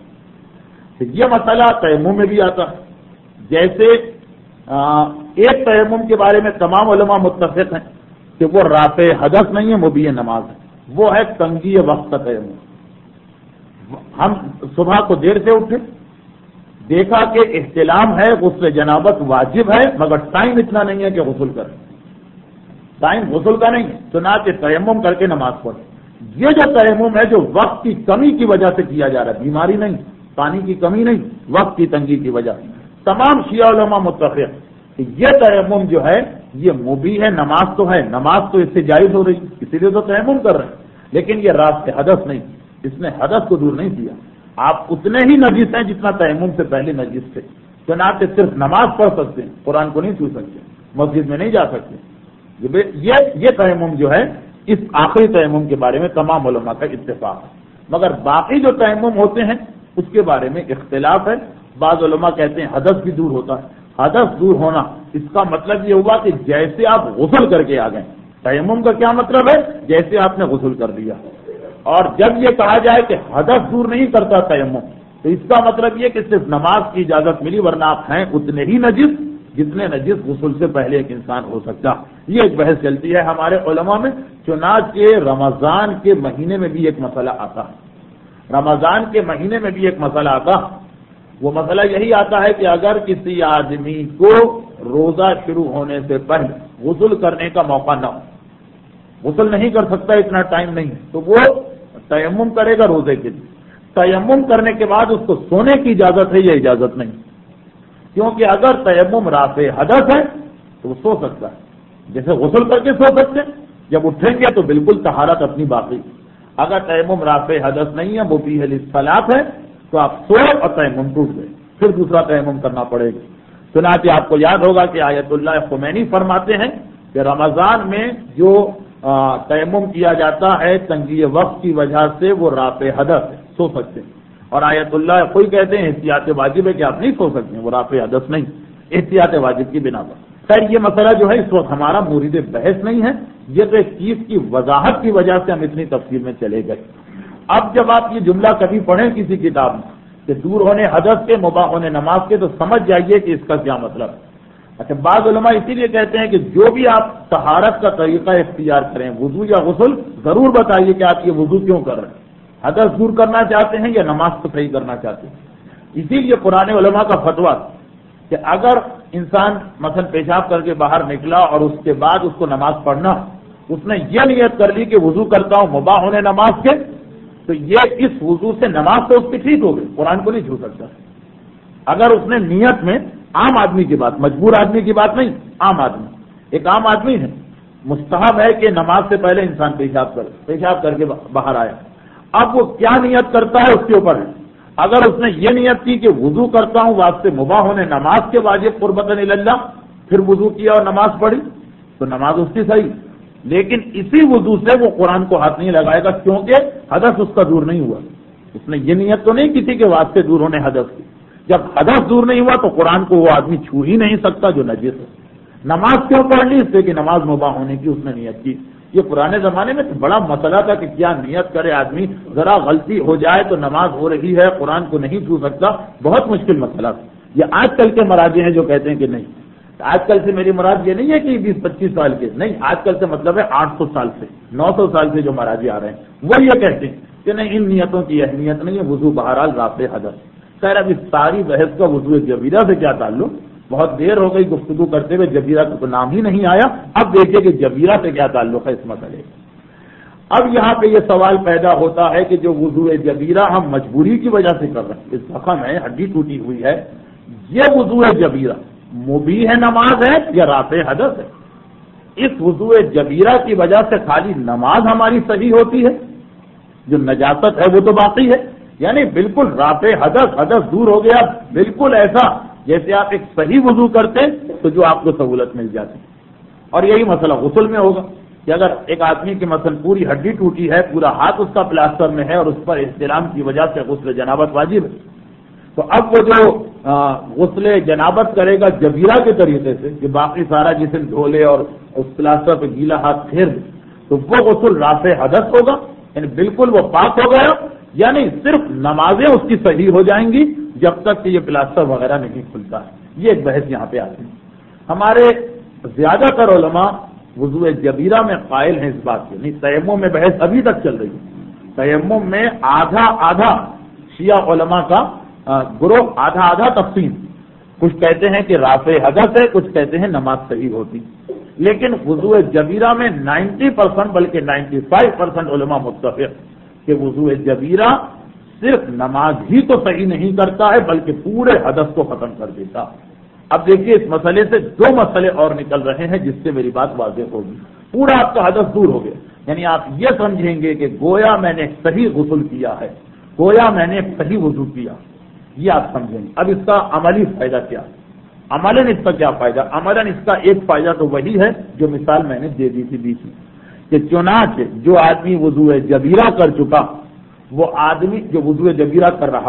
یہ مسئلہ تیمم میں بھی آتا ہے، جیسے ایک تیمم کے بارے میں تمام علماء متفق ہیں کہ وہ رافع حدث نہیں ہے، مبیح نماز ہے، وہ ہے تنگی وقت کا تیمم۔ ہم صبح کو دیر سے اٹھے، دیکھا کہ احتلام ہے، غسل جنابت واجب ہے، مگر ٹائم اتنا نہیں ہے کہ غسل کریں، ٹائم غسل کا نہیں ہے، چنانچہ تیمم کر کے نماز پڑھیں۔ یہ جو تیمم ہے جو وقت کی کمی کی وجہ سے کیا جا رہا ہے، بیماری نہیں، پانی کی کمی نہیں، وقت کی تنگی کی وجہ سے، تمام شیعہ علماء متفق کہ یہ تیمم جو ہے یہ مبیح ہے، نماز تو ہے، نماز تو اس سے جائز ہو رہی، اسی لیے تو تیمم کر رہے ہیں، لیکن یہ راستے حدث نہیں، اس نے حدث کو دور نہیں کیا۔ آپ اتنے ہی نجس ہیں جتنا تیمم سے پہلے نجس تھے، چنانچہ صرف نماز پڑھ سکتے ہیں، قرآن کو نہیں چھو سکتے، مسجد میں نہیں جا سکتے۔ یہ تیمم جو ہے اس آخری تیمم کے بارے میں تمام علماء کا اتفاق ہے، مگر باقی جو تیمم ہوتے ہیں اس کے بارے میں اختلاف ہے. بعض علماء کہتے ہیں حدث بھی دور ہوتا ہے. حدث دور ہونا اس کا مطلب یہ ہوا کہ جیسے آپ غسل کر کے آ گئے. تیمم کا کیا مطلب ہے؟ جیسے آپ نے غسل کر دیا. اور جب یہ کہا جائے کہ حدث دور نہیں کرتا تیمم، تو اس کا مطلب یہ کہ صرف نماز کی اجازت ملی، ورنہ آپ ہیں اتنے ہی نجس جتنے نجس غسل سے پہلے ایک انسان ہو سکتا. یہ ایک بحث چلتی ہے ہمارے علماء میں. چنانچہ رمضان کے مہینے میں بھی ایک مسئلہ آتا ہے. رمضان کے مہینے میں بھی ایک مسئلہ آتا. وہ مسئلہ یہی آتا ہے کہ اگر کسی آدمی کو روزہ شروع ہونے سے پہلے غسل کرنے کا موقع نہ ہو، غسل نہیں کر سکتا، اتنا ٹائم نہیں، تو وہ تیمم کرے گا روزے کے لیے. تیمم کرنے کے بعد اس کو سونے کی اجازت ہے یا اجازت نہیں؟ کیونکہ اگر تیمم رافع حدث ہے تو وہ سو سکتا ہے، جیسے غسل کر کے سو سکتے ہیں. جب اٹھیں گے تو بالکل طہارت اپنی باقی. اگر تیمم رافع حدث نہیں ہے، وہ فیہ للصلاۃ ہے، تو آپ سوئے اور تیمم ٹوٹ گئے، پھر دوسرا تیمم کرنا پڑے گا. چنانچہ آپ کو یاد ہوگا کہ آیت اللہ خمینی فرماتے ہیں کہ رمضان میں جو تیمم کیا جاتا ہے تنگی وقت کی وجہ سے وہ رافع حدث ہے، سو سکتے ہیں. اور آیت اللہ کوئی کہتے ہیں احتیاط واجب ہے کہ آپ نہیں سو سکتے ہیں، وہ رافع حدث نہیں، احتیاط واجب کی بنا پر. خیر یہ مسئلہ جو ہے اس وقت ہمارا مورد بحث نہیں ہے، یہ تو ایک چیز کی وضاحت کی وجہ سے ہم اتنی تفصیل میں چلے گئے. اب جب آپ یہ جملہ کبھی پڑھیں کسی کتاب میں کہ دور ہونے حدث کے مباح ہونے نماز کے، تو سمجھ جائیے کہ اس کا کیا مطلب ہے. اچھا، بعض علماء اسی لیے کہتے ہیں کہ جو بھی آپ طہارت کا طریقہ اختیار کریں، وضو یا غسل، ضرور بتائیے کہ آپ یہ وضو کیوں کر رہے ہیں. حدث دور کرنا چاہتے ہیں یا نماز کو صحیح کرنا چاہتے ہیں. اسی لیے پرانے علماء کا فتویٰ کہ اگر انسان مثلا پیشاب کر کے باہر نکلا اور اس کے بعد اس کو نماز پڑھنا، اس نے یہ نیت کر لی کہ وضو کرتا ہوں مباح ہونے نماز کے، تو یہ اس وضو سے نماز تو اس کی ٹھیک ہو گئی، قرآن کو نہیں چھو سکتا. اگر اس نے نیت میں، عام آدمی کی بات، مجبور آدمی کی بات نہیں، عام آدمی، ایک عام آدمی ہے، مستحب ہے کہ نماز سے پہلے انسان پیشاب کر کے باہر آیا. اب وہ کیا نیت کرتا ہے اس کے اوپر ہے. اگر اس نے یہ نیت کی کہ وضو کرتا ہوں واسطے مباح ہونے نماز کے واجب قربتاً اللہ، پھر وضو کیا اور نماز پڑھی، تو نماز اس کی صحیح. لیکن اسی وضو سے وہ قرآن کو ہاتھ نہیں لگائے گا، کیونکہ حدث اس کا دور نہیں ہوا. اس نے یہ نیت تو نہیں کسی کے واسطے دور ہونے حدث کی. جب حدث دور نہیں ہوا تو قرآن کو وہ آدمی چھو ہی نہیں سکتا جو نجس ہے. نماز کیوں پڑھ لی؟ اس سے کہ نماز مباح ہونے کی اس نے نیت کی. یہ پرانے زمانے میں بڑا مسئلہ تھا کہ کیا نیت کرے آدمی، ذرا غلطی ہو جائے تو نماز ہو رہی ہے، قرآن کو نہیں چھو سکتا. بہت مشکل مسئلہ تھا. یہ آج کل کے مراجع ہیں جو کہتے ہیں کہ نہیں. آج کل سے میری مراد یہ نہیں ہے کہ 20-25 سال کے، نہیں، آج کل سے مطلب ہے 800 سال سے 900 سال سے جو مراجع آ رہے ہیں وہ یہ کہتے ہیں کہ نہیں، ان نیتوں کی اہمیت نہیں ہے، وضو بہرحال رافع حدث. خیر اب اس ساری بحث کا وضو جبیرہ سے کیا تعلق؟ بہت دیر ہو گئی گفتگو کرتے ہوئے، جبیرہ کا تو نام ہی نہیں آیا. اب دیکھیے کہ جبیرہ سے کیا تعلق ہے اس مسئلے. اب یہاں پہ یہ سوال پیدا ہوتا ہے کہ جو وضو جبیرہ ہم مجبوری کی وجہ سے کر رہے ہیں، اس زخم ہے، ہڈی ٹوٹی ہوئی ہے، یہ وضو جبیرہ مبیح نماز ہے یا رافع حدث ہے؟ اس وضو جبیرہ کی وجہ سے خالی نماز ہماری صحیح ہوتی ہے، جو نجاست ہے وہ تو باقی ہے. یعنی بالکل رافع حدث دور ہو گیا، بالکل ایسا جیسے آپ ایک صحیح وضو کرتے تو جو آپ کو سہولت مل جاتی. اور یہی مسئلہ غسل میں ہوگا کہ اگر ایک آدمی کی مثلا پوری ہڈی ٹوٹی ہے، پورا ہاتھ اس کا پلاسٹر میں ہے اور اس پر احتلام کی وجہ سے غسل جنابت واجب ہے، تو اب وہ جو غسل جنابت کرے گا جبیرہ کے طریقے سے کہ باقی سارا جسم دھو لے اور اس پلاسٹر پہ گیلا ہاتھ پھیر دے، تو وہ غسل رافع حدث ہوگا. یعنی بالکل وہ پاک ہو گیا، یعنی صرف نمازیں اس کی صحیح ہو جائیں گی جب تک کہ یہ پلاسٹر وغیرہ نہیں کھلتا ہے. یہ ایک بحث یہاں پہ آتی ہے. ہمارے زیادہ تر علماء وضو جبیرہ میں قائل ہیں اس بات کے. نہیں، تیمم میں بحث ابھی تک چل رہی ہے. تیمم میں آدھا شیعہ علماء کا گروہ آدھا تقسیم. کچھ کہتے ہیں کہ رافع حدث ہے، کچھ کہتے ہیں نماز صحیح ہوتی. لیکن وضو جبیرہ میں 90% بلکہ 95% علماء متفق کہ وضو جبیرہ صرف نماز ہی تو صحیح نہیں کرتا ہے بلکہ پورے حدث کو ختم کر دیتا. اب دیکھیے اس مسئلے سے 2 مسئلے اور نکل رہے ہیں جس سے میری بات واضح ہوگی. پورا آپ کا حدث دور ہو گیا، یعنی آپ یہ سمجھیں گے کہ گویا میں نے صحیح غسل کیا ہے، گویا میں نے صحیح وضو کیا، یہ آپ سمجھیں گے. اب اس کا عملی فائدہ کیا ہے؟ عملاً اس کا کیا فائدہ؟ عملاً اس کا ایک فائدہ تو وہی ہے جو مثال میں نے دے دی تھی بیچ میں، کہ چنانچہ جو آدمی وضو جبیرہ کر چکا، وہ آدمی جو وضو جبیرہ کر رہا،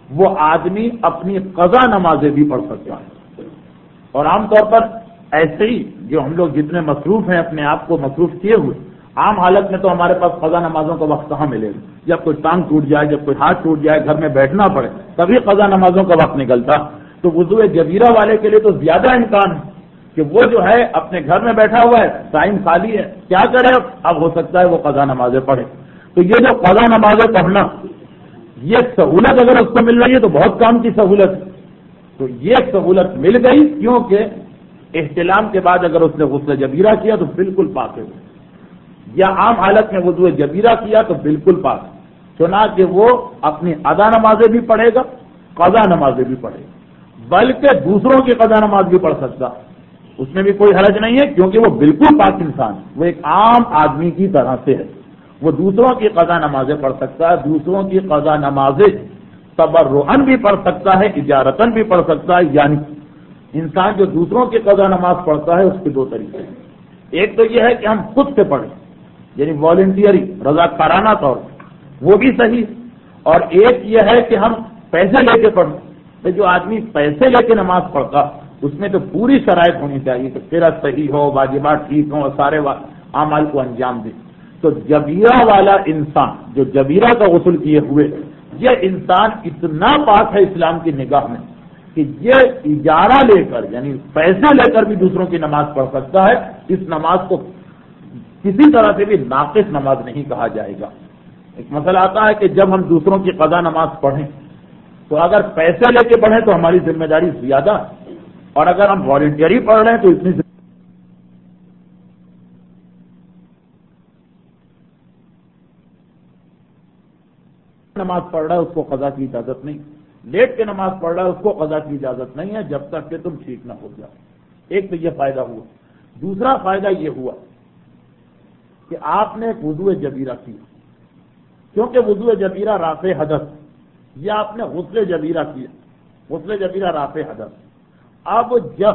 وہ آدمی اپنی قضا نمازیں بھی پڑھ سکتا ہے. اور عام طور پر ایسے ہی جو ہم لوگ جتنے مصروف ہیں اپنے آپ کو مصروف کیے ہوئے، عام حالت میں تو ہمارے پاس قضا نمازوں کا وقت کہاں ملے گا؟ جب کوئی ٹانگ ٹوٹ جائے، جب کوئی ہاتھ ٹوٹ جائے، گھر میں بیٹھنا پڑے، تبھی قضا نمازوں کا وقت نکلتا. تو وضو جبیرہ والے کے لیے تو زیادہ امکان ہے کہ وہ جو ہے اپنے گھر میں بیٹھا ہوا ہے، ٹائم خالی ہے، کیا کرے اب ہو سکتا ہے وہ قضا نمازیں پڑھے. تو یہ جو قضا نمازیں پڑھنا، یہ سہولت اگر اس کو مل رہی ہے تو بہت کام کی سہولت ہے. تو یہ سہولت مل گئی کیونکہ احتلام کے بعد اگر اس نے غسل جبیرہ کیا تو بالکل پاک ہے، یا عام حالت میں وضو جبیرہ کیا تو بالکل پاک ہے. چنانچہ وہ اپنی ادا نمازیں بھی پڑھے گا، قضا نمازیں بھی پڑھے گا، بلکہ دوسروں کی قضا نماز بھی پڑھ سکتا. اس میں بھی کوئی حرج نہیں ہے کیونکہ وہ بالکل پاک انسان ہے، وہ ایک عام آدمی کی طرح سے ہے. وہ دوسروں کی قضا نمازیں پڑھ سکتا ہے، دوسروں کی قضا نمازیں تبرعاً بھی پڑھ سکتا ہے، اجارتاً بھی پڑھ سکتا ہے. یعنی انسان جو دوسروں کی قضا نماز پڑھتا ہے اس کے دو طریقے ہیں. ایک تو یہ ہے کہ ہم خود سے پڑھیں، یعنی والنٹیئری، رضاکارانہ طور پر، وہ بھی صحیح. اور ایک یہ ہے کہ ہم پیسے لے کے پڑھیں. تو جو آدمی پیسے لے کے نماز پڑھتا اس میں تو پوری شرائط ہونی چاہیے کہ تیرا صحیح ہو، واجبات ٹھیک ہوں اور سارے اعمال کو انجام دے. تو جبیرہ والا انسان جو جبیرہ کا غسل کیے ہوئے، یہ انسان اتنا پاک ہے اسلام کی نگاہ میں کہ یہ اجارہ لے کر، یعنی پیسے لے کر بھی دوسروں کی نماز پڑھ سکتا ہے. اس نماز کو کسی طرح سے بھی ناقص نماز نہیں کہا جائے گا. ایک مسئلہ آتا ہے کہ جب ہم دوسروں کی قضا نماز پڑھیں تو اگر پیسے لے کے پڑھیں تو ہماری ذمہ داری زیادہ، اور اگر ہم والنٹیئری پڑھ رہے ہیں تو اتنی نماز پڑھ رہا ہے اس کو قضا کی اجازت نہیں، لیٹ کے نماز پڑھ رہا ہے اس کو قضا کی اجازت نہیں ہے جب تک کہ تم ٹھیک نہ ہو جاؤ. ایک تو یہ فائدہ ہوا. دوسرا فائدہ یہ ہوا کہ آپ نے وضو جبیرہ کیا، کیونکہ وضو جبیرہ رافع حدث، یہ آپ نے غسل جبیرہ کیا، غسل جبیرہ رافع حدث. اب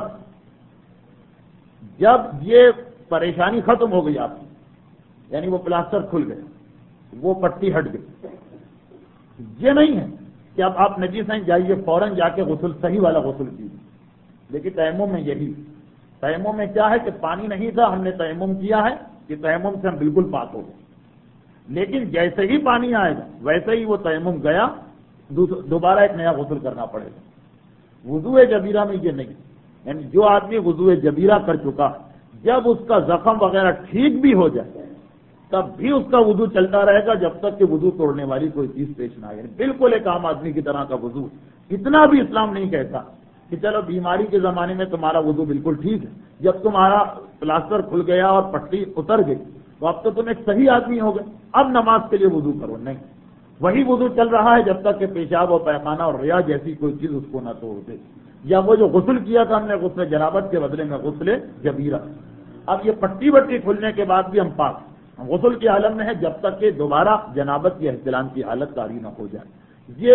جب یہ پریشانی ختم ہو گئی آپ کی، یعنی وہ پلاسٹر کھل گئے، وہ پٹی ہٹ گئی، یہ نہیں ہے کہ اب آپ نجیس ہیں جائیے فوراً جا کے غسل صحیح والا غسل کیجیے. لیکن تیمم میں یہی، تیمم میں کیا ہے کہ پانی نہیں تھا، ہم نے تیمم کیا ہے کہ تیمم سے ہم بالکل پاک ہو گئے. لیکن جیسے ہی پانی آئے گا ویسے ہی وہ تیمم گیا، دوبارہ ایک نیا غسل کرنا پڑے گا. وضو جبیرہ میں یہ نہیں، یعنی جو آدمی وضو جبیرہ کر چکا، جب اس کا زخم وغیرہ ٹھیک بھی ہو جائے تب بھی اس کا وضو چلتا رہے گا جب تک کہ وضو توڑنے والی کوئی چیز پیش نہ آئے. بالکل ایک عام آدمی کی طرح کا وضو. اتنا بھی اسلام نہیں کہتا کہ چلو بیماری کے زمانے میں تمہارا وضو بالکل ٹھیک ہے، جب تمہارا پلاسٹر کھل گیا اور پٹی اتر گئی تو اب تو تم ایک صحیح آدمی ہو گئے، اب نماز کے لیے وضو کرو. نہیں، وہی وضو چل رہا ہے جب تک کہ پیشاب اور پیخانہ اور ریا جیسی کوئی چیز اس کو نہ توڑ دے. یا وہ جو غسل کیا تھا ہم نے غسل جنابت کے بدلے میں غسل جبیرہ، اب یہ پٹی وٹی کھلنے کے بعد بھی ہم پاک، ہم غسل کی حالت میں ہے جب تک کہ دوبارہ جنابت کی احتلام کی حالت طاری نہ ہو جائے.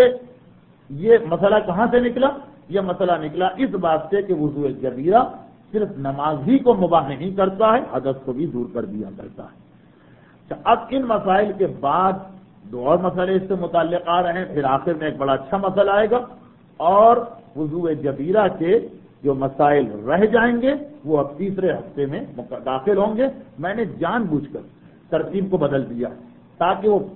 یہ مسئلہ کہاں سے نکلا؟ یہ مسئلہ نکلا اس بات سے کہ وضو جبیرہ صرف نماز ہی کو مباح نہیں کرتا ہے، حدث کو بھی دور کر دیا کرتا ہے. اب ان مسائل کے بعد دو اور مسئلے اس سے متعلق آ رہے ہیں، پھر آخر میں ایک بڑا اچھا مسئلہ آئے گا، اور وضو جبیرہ کے جو مسائل رہ جائیں گے وہ اب تیسرے ہفتے میں داخل ہوں گے. میں نے جان بوجھ کر ترتیب کو بدل دیا تاکہ وہ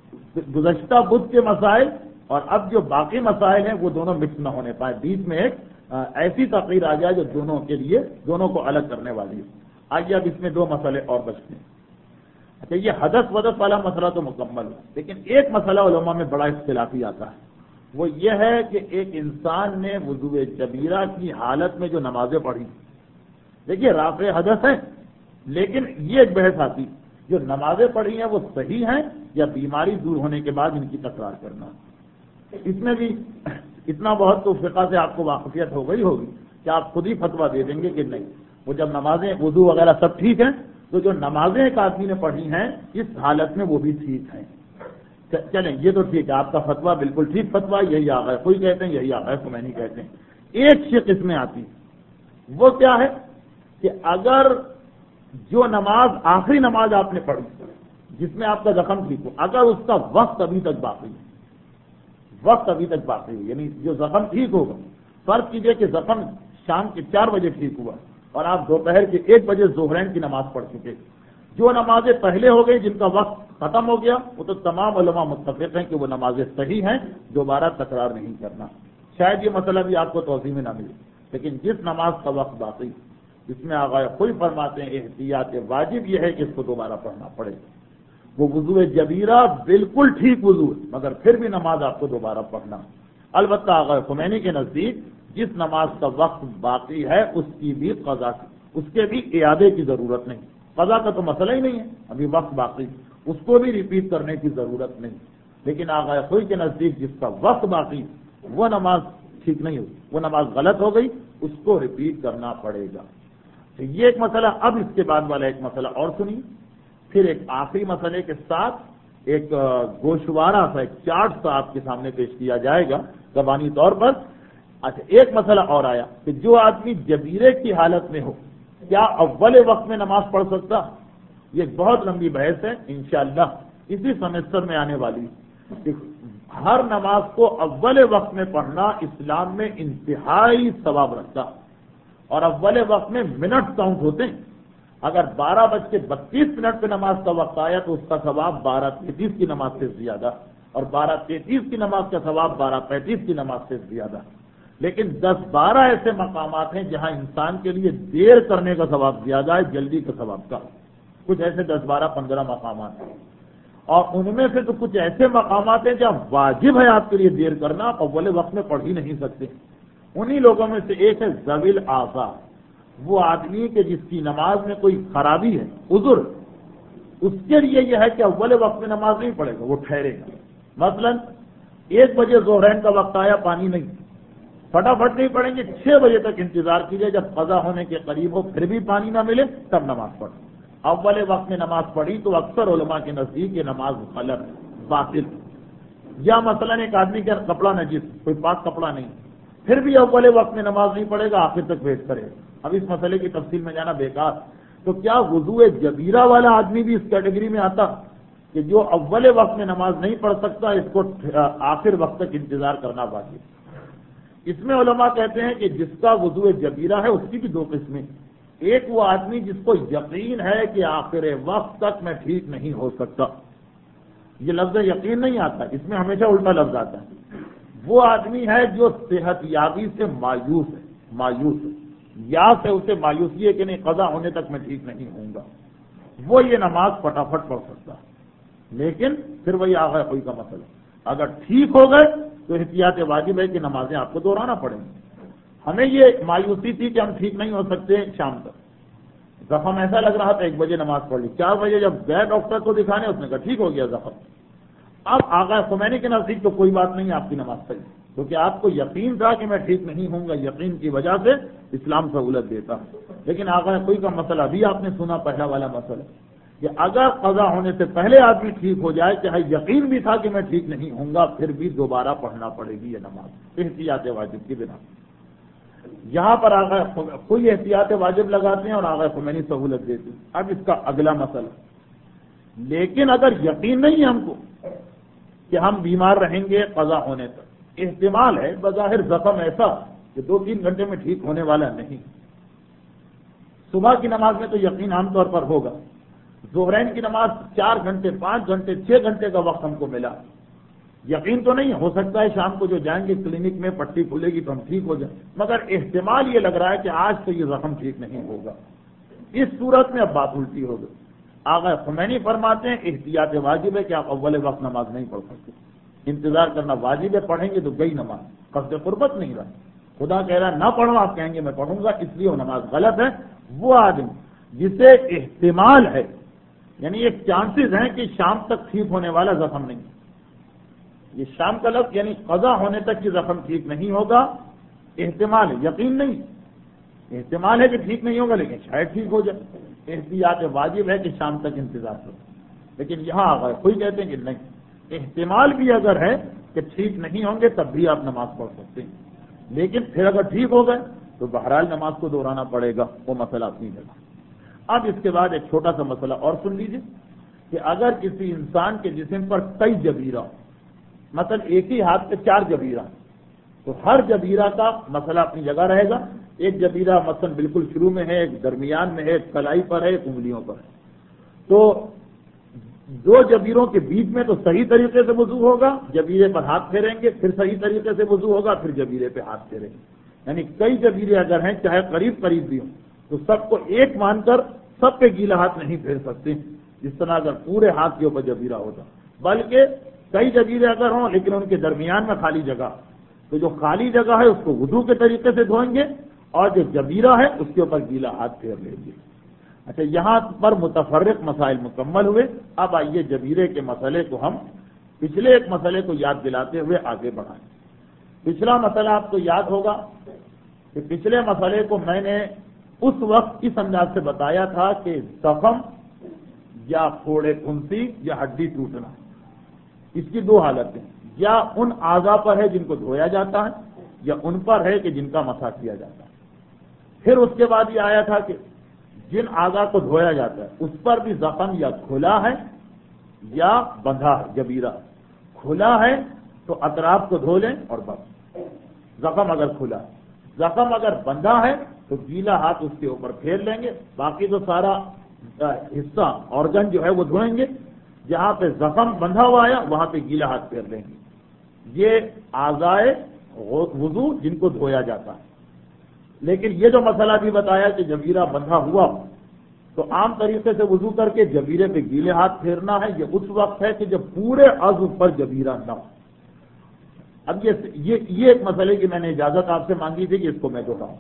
گزشتہ بدھ کے مسائل اور اب جو باقی مسائل ہیں وہ دونوں مکس نہ ہونے پائے، بیچ میں ایک ایسی تقریر آ جائے جو دونوں کے لیے دونوں کو الگ کرنے والی ہے. آئیے اب اس میں دو مسئلے اور بچتے ہیں. اچھا، یہ حدث ودث والا مسئلہ تو مکمل ہے، لیکن ایک مسئلہ علماء میں بڑا اختلافی آتا ہے. وہ یہ ہے کہ ایک انسان نے وضو جبیرہ کی حالت میں جو نمازیں پڑھی، دیکھیے رافع حدث ہے، لیکن یہ ایک بحث آتی جو نمازیں پڑھی ہیں وہ صحیح ہیں یا بیماری دور ہونے کے بعد ان کی تکرار کرنا. اس میں بھی اتنا بہت تو فقہ سے آپ کو واقفیت ہو گئی ہوگی کہ آپ خود ہی فتویٰ دے دیں گے کہ نہیں، وہ جب نمازیں وضو وغیرہ سب ٹھیک ہیں تو جو نمازیں ایک آدمی نے پڑھی ہیں اس حالت میں وہ بھی ٹھیک ہیں. چلیں یہ تو ٹھیک ہے، آپ کا فتویٰ بالکل ٹھیک فتویٰ، یہی آغا کوئی کہتے ہیں، یہی آغا خمینی کہتے ہیں. ایک شق اس میں آتی ہے، وہ کیا ہے کہ اگر جو نماز آخری نماز آپ نے پڑھی جس میں آپ کا زخم ٹھیک ہو، اگر اس کا وقت ابھی تک باقی ہے، وقت ابھی تک باقی ہے، یعنی جو زخم ٹھیک ہوگا، فرض کیجئے کہ زخم شام کے 4 بجے ٹھیک ہوا اور آپ دوپہر کے 1 بجے ظہرین کی نماز پڑھ چکے، جو نمازیں پہلے ہو گئی جن کا وقت ختم ہو گیا وہ تو تمام علماء متفق ہیں کہ وہ نمازیں صحیح ہیں، دوبارہ تکرار نہیں کرنا۔ شاید یہ مسئلہ بھی آپ کو توضیح میں نہ ملے، لیکن جس نماز کا وقت باقی جس میں آقا خود فرماتے ہیں احتیاط واجب یہ ہے کہ اس کو دوبارہ پڑھنا پڑے، وہ وضو جبیرہ بالکل ٹھیک وضو ہے، مگر پھر بھی نماز آپ کو دوبارہ پڑھنا۔ البتہ آقا خمینی کے نزدیک جس نماز کا وقت باقی ہے اس کی بھی قضا اس کے بھی اعادے کی ضرورت نہیں، قضا کا تو مسئلہ ہی نہیں ہے، ابھی وقت باقی، اس کو بھی ریپیٹ کرنے کی ضرورت نہیں، لیکن آقا خود کے نزدیک جس کا وقت باقی وہ نماز ٹھیک نہیں ہوئی، وہ نماز غلط ہو گئی، اس کو ریپیٹ کرنا پڑے گا۔ تو یہ ایک مسئلہ، اب اس کے بعد والا ایک مسئلہ اور سنیے، پھر ایک آخری مسئلے کے ساتھ ایک گوشوارہ سا، ایک چارٹ سا آپ کے سامنے پیش کیا جائے گا زبانی طور پر۔ اچھا، ایک مسئلہ اور آیا کہ جو آدمی جبیرے کی حالت میں ہو کیا اول وقت میں نماز پڑھ سکتا؟ یہ ایک بہت لمبی بحث ہے، انشاءاللہ اسی سیمسٹر میں آنے والی۔ ہر نماز کو اول وقت میں پڑھنا اسلام میں انتہائی ثواب رکھتا، اور اول وقت میں منٹ کاؤنٹ ہوتے ہیں۔ اگر 12:32 پہ نماز کا وقت آیا تو اس کا ثواب 12:33 کی نماز سے زیادہ، اور 12:33 کی نماز کا ثواب 12:35 کی نماز سے زیادہ۔ لیکن 10-12 ایسے مقامات ہیں جہاں انسان کے لیے دیر کرنے کا ثواب زیادہ ہے جلدی کا ثواب کا، کچھ ایسے 10-12-15 مقامات ہیں، اور ان میں سے تو کچھ ایسے مقامات ہیں جہاں واجب ہے آپ کے لیے دیر کرنا، آپ اول وقت میں پڑھ ہی نہیں سکتے۔ انہی لوگوں میں سے ایک ہے ذوی الاعذار، وہ آدمی کہ جس کی نماز میں کوئی خرابی ہے، عذر، اس کے لیے یہ ہے کہ اول وقت میں نماز نہیں پڑھے گا، وہ ٹھہرے گا۔ مثلا 1 بجے ظہرین کا وقت آیا، پانی نہیں، فٹافٹ نہیں پڑھیں گے، 6 بجے تک انتظار کیجیے، جب قضا ہونے کے قریب ہو پھر بھی پانی نہ ملے تب نماز پڑھ۔ اول وقت میں نماز پڑھی تو اکثر علماء کے نزدیک یہ نماز غلط، باطل۔ یا مثلا ایک آدمی کا کپڑا نجس، کوئی پاک کپڑا نہیں، پھر بھی اول وقت میں نماز نہیں پڑھے گا، آخر تک ویٹ کرے گا۔ اب اس مسئلے کی تفصیل میں جانا بیکار، تو کیا وضو جبیرہ والا آدمی بھی اس کیٹیگری میں آتا کہ جو اول وقت میں نماز نہیں پڑھ سکتا، اس کو آخر وقت تک انتظار کرنا واجب؟ اس میں علماء کہتے ہیں کہ جس کا وضو جبیرہ ہے اس کی بھی 2 قسمیں، ایک وہ آدمی جس کو یقین ہے کہ آخر وقت تک میں ٹھیک نہیں ہو سکتا، یہ لفظ یقین نہیں آتا، اس میں ہمیشہ الٹا لفظ آتا ہے، وہ آدمی ہے جو صحت یابی سے مایوس ہے، یا سے اسے مایوسی ہے کہ نہیں قضا ہونے تک میں ٹھیک نہیں ہوں گا، وہ یہ نماز فٹافٹ پڑھ سکتا ہے۔ لیکن پھر وہی آغا کوئی کا مسئلہ، اگر ٹھیک ہو گئے تو احتیاط واجب ہے کہ نمازیں آپ کو دہرانا پڑیں گی۔ ہمیں یہ مایوسی تھی کہ ہم ٹھیک نہیں ہو سکتے شام تک، زخم ایسا لگ رہا تھا 1 بجے نماز پڑھ لی، 4 بجے جب گئے ڈاکٹر کو دکھانے اس نے کہا ٹھیک ہو گیا زخم۔ اب آغا خمینی کے نزدیک تو کوئی بات نہیں، آپ کی نماز صحیح، کیونکہ آپ کو یقین تھا کہ میں ٹھیک نہیں ہوں گا، یقین کی وجہ سے اسلام سہولت دیتا۔ لیکن آغا کوئی کا مسئلہ بھی آپ نے سنا، پہلا والا مسئلہ کہ اگر قضا ہونے سے پہلے آدمی ٹھیک ہو جائے، چاہے یقین بھی تھا کہ میں ٹھیک نہیں ہوں گا، پھر بھی دوبارہ پڑھنا پڑے گی یہ نماز احتیاط واجب کی بنا۔ یہاں پر آغا کوئی احتیاط واجب لگاتے ہیں اور آغا خمینی سہولت دیتے ہیں۔ اب اس کا اگلا مسئلہ، لیکن اگر یقین نہیں ہے ہم کو کہ ہم بیمار رہیں گے قضا ہونے تک، احتمال ہے بظاہر زخم ایسا کہ 2-3 گھنٹے میں ٹھیک ہونے والا نہیں، صبح کی نماز میں تو یقین عام طور پر ہوگا، ظہرین کی نماز 4 گھنٹے 5 گھنٹے 6 گھنٹے کا وقت ہم کو ملا، یقین تو نہیں، ہو سکتا ہے شام کو جو جائیں گے کلینک میں پٹی کھلے گی تو ہم ٹھیک ہو جائیں، مگر احتمال یہ لگ رہا ہے کہ آج تو یہ زخم ٹھیک نہیں ہوگا۔ اس صورت میں اب بات الٹی ہو گئی، آغا خمینی فرماتے ہیں احتیاط واجب ہے کہ آپ اول وقت نماز نہیں پڑھ سکتے، انتظار کرنا واجب ہے، پڑھیں گے تو گئی نماز، قصد قربت نہیں رہا، خدا کہہ رہا نہ پڑھو، آپ کہیں گے میں پڑھوں گا، اس لیے وہ نماز غلط ہے۔ وہ آدمی جسے احتمال ہے، یعنی ایک چانسز ہیں کہ شام تک ٹھیک ہونے والا زخم نہیں، یہ شام کا لفظ یعنی قضا ہونے تک یہ زخم ٹھیک نہیں ہوگا، احتمال ہے، یقین نہیں، احتمال ہے کہ ٹھیک نہیں ہوگا لیکن شاید ٹھیک ہو جائے، احتیاط واجب ہے کہ شام تک انتظار کرو۔ لیکن یہاں آ گئے کوئی کہتے ہیں کہ نہیں، احتمال بھی اگر ہے کہ ٹھیک نہیں ہوں گے تب بھی آپ نماز پڑھ سکتے ہیں، لیکن پھر اگر ٹھیک ہو گئے تو بہرحال نماز کو دہرانا پڑے گا، وہ مسئلہ اپنی جگہ۔ اب اس کے بعد ایک چھوٹا سا مسئلہ اور سن لیجیے کہ اگر کسی انسان کے جسم پر کئی جبیرہ، مثلا ایک ہی ہاتھ پہ 4 جبیرہ، تو ہر جبیرہ کا مسئلہ اپنی جگہ رہے گا. ایک جبیرہ مثلا بالکل شروع میں ہے، ایک درمیان میں ہے، ایک کلائی پر ہے، ایک انگلیوں پر ہے. تو 2 جبیروں کے بیچ میں تو صحیح طریقے سے وضو ہوگا، جبیرے پر ہاتھ پھیریں گے، پھر صحیح طریقے سے وضو ہوگا، پھر جبیرے پہ ہاتھ پھیریں گے. یعنی کئی جبیرے اگر ہیں چاہے قریب قریب بھی ہوں تو سب کو ایک مان کر سب پہ گیلا ہاتھ نہیں پھیر سکتے جس طرح اگر پورے ہاتھ کے اوپر جبیرہ ہوتا. بلکہ کئی جبیرے اگر ہوں لیکن ان کے درمیان میں خالی جگہ، تو جو خالی جگہ ہے اس کو وضو کے طریقے سے دھوئیں گے اور جو جبیرہ ہے اس کے اوپر گیلا ہاتھ پھیر لیں گے. اچھا، یہاں پر متفرق مسائل مکمل ہوئے. اب آئیے جبیرے کے مسئلے کو ہم پچھلے ایک مسئلے کو یاد دلاتے ہوئے آگے بڑھائیں. پچھلا مسئلہ آپ کو یاد ہوگا کہ پچھلے مسئلے کو میں نے اس وقت اس انداز سے بتایا تھا کہ زخم یا پھوڑے پھنسی یا ہڈی ٹوٹنا، اس کی 2 حالتیں، یا ان اعضاء پر ہے جن کو دھویا جاتا ہے یا ان پر ہے کہ جن کا مسح کیا جاتا ہے. پھر اس کے بعد یہ آیا تھا کہ جن اعضاء کو دھویا جاتا ہے اس پر بھی زخم یا کھلا ہے یا بندھا ہے. جبیرہ کھلا ہے تو اطراف کو دھو لیں اور بس. زخم اگر کھلا ہے، زخم اگر بندھا ہے تو گیلا ہاتھ اس کے اوپر پھیر لیں گے، باقی تو سارا حصہ آرگن جو ہے وہ دھوئیں گے. جہاں پہ زخم بندھا ہوا آیا وہاں پہ گیلا ہاتھ پھیر لیں گے. یہ اعضائے وضو جن کو دھویا جاتا ہے. لیکن یہ جو مسئلہ بھی بتایا کہ جبیرہ بندھا ہوا تو عام طریقے سے وضو کر کے جبیرے پہ گیلے ہاتھ پھیرنا ہے. یہ اس وقت ہے کہ جب پورے عضو پر جبیرہ نہ ہو. اب یہ ایک مسئلے کی میں نے اجازت آپ سے مانگی تھی کہ اس کو میں دہراؤں.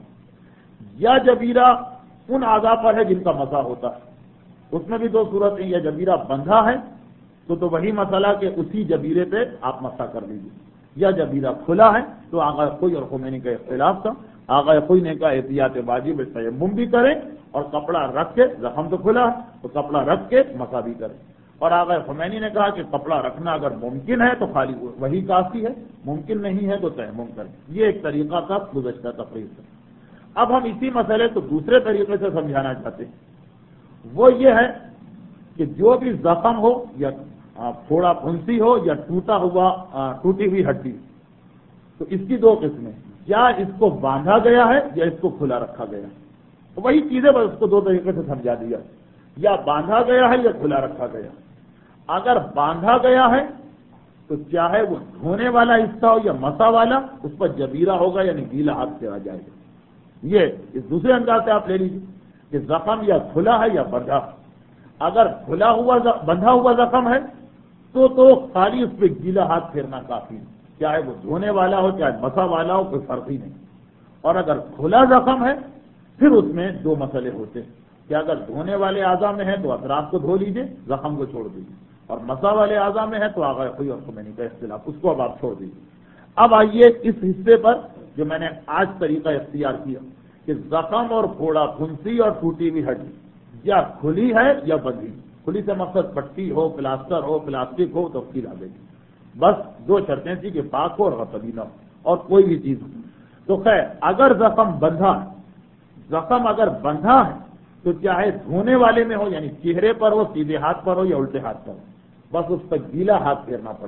یا جبیرہ ان اعضاء پر ہے جن کا مسح ہوتا ہے، اس میں بھی 2 صورتیں. یا جبیرہ بندھا ہے تو وہی مسئلہ کہ اسی جبیرے پہ آپ مسح کر لیجیے. یا جبیرہ کھلا ہے تو آغا خوئی اور خمینی کا اختلاف تھا. آغا خوئی نے کہا احتیاط واجب تیمم بھی کریں اور کپڑا رکھ کے، زخم تو کھلا ہے تو کپڑا رکھ کے مسح بھی کریں. اور آغا خمینی نے کہا کہ کپڑا رکھنا اگر ممکن ہے تو خالی وہی کافی ہے، ممکن نہیں ہے تو تیمم کریں. یہ ایک طریقہ تھا گزشتہ تقریر سے. اب ہم اسی مسئلے کو دوسرے طریقے سے سمجھانا چاہتے ہیں. وہ یہ ہے کہ جو بھی زخم ہو یا پھوڑا پھنسی ہو یا ٹوٹی ہوئی ہڈی، تو اس کی 2 قسمیں، یا اس کو باندھا گیا ہے یا اس کو کھلا رکھا گیا. وہی چیزیں بس اس کو 2 طریقے سے سمجھا دیا، یا باندھا گیا ہے یا کھلا رکھا گیا. اگر باندھا گیا ہے تو چاہے وہ دھونے والا حصہ ہو یا مسا والا، اس پر جبیرہ ہوگا یعنی گیلا ہاتھ پھیرا جائے گا. یہ اس دوسرے انداز سے آپ لے لیجیے کہ زخم یا کھلا ہے یا بندھا. اگر کھلا ہوا بندھا ہوا زخم ہے تو خالی اس پہ گیلا ہاتھ پھیرنا کافی ہے، چاہے وہ دھونے والا ہو چاہے مسا والا ہو، کوئی فرق ہی نہیں. اور اگر کھلا زخم ہے پھر اس میں 2 مسئلے ہوتے ہیں کہ اگر دھونے والے اعضاء میں ہے تو اطراف کو دھو لیجیے، زخم کو چھوڑ دیجیے، اور مسا والے اعضاء میں ہے تو آغا خوئی اور خمینی کا اختلاف، اس کو اب آپ چھوڑ دیجیے. اب آئیے اس حصے پر جو میں نے آج طریقہ اختیار کیا کہ زخم اور پھوڑا پھنسی اور ٹوٹی ہوئی ہڈی یا کھلی ہے یا بندھی. کھلی سے مقصد پٹی ہو، پلاسٹر ہو، پلاسٹک ہو تو اس کی لگے گی. بس 2 شرطیں تھی کہ پاک ہو اور غصبی نہ ہو اور کوئی بھی چیز ہو. تو خیر اگر زخم بندھا ہے، زخم اگر بندھا ہے تو چاہے دھونے والے میں ہو یعنی چہرے پر ہو، سیدھے ہاتھ پر ہو یا الٹے ہاتھ پر ہو، بس اس پر گیلا ہاتھ پھیرنا پڑے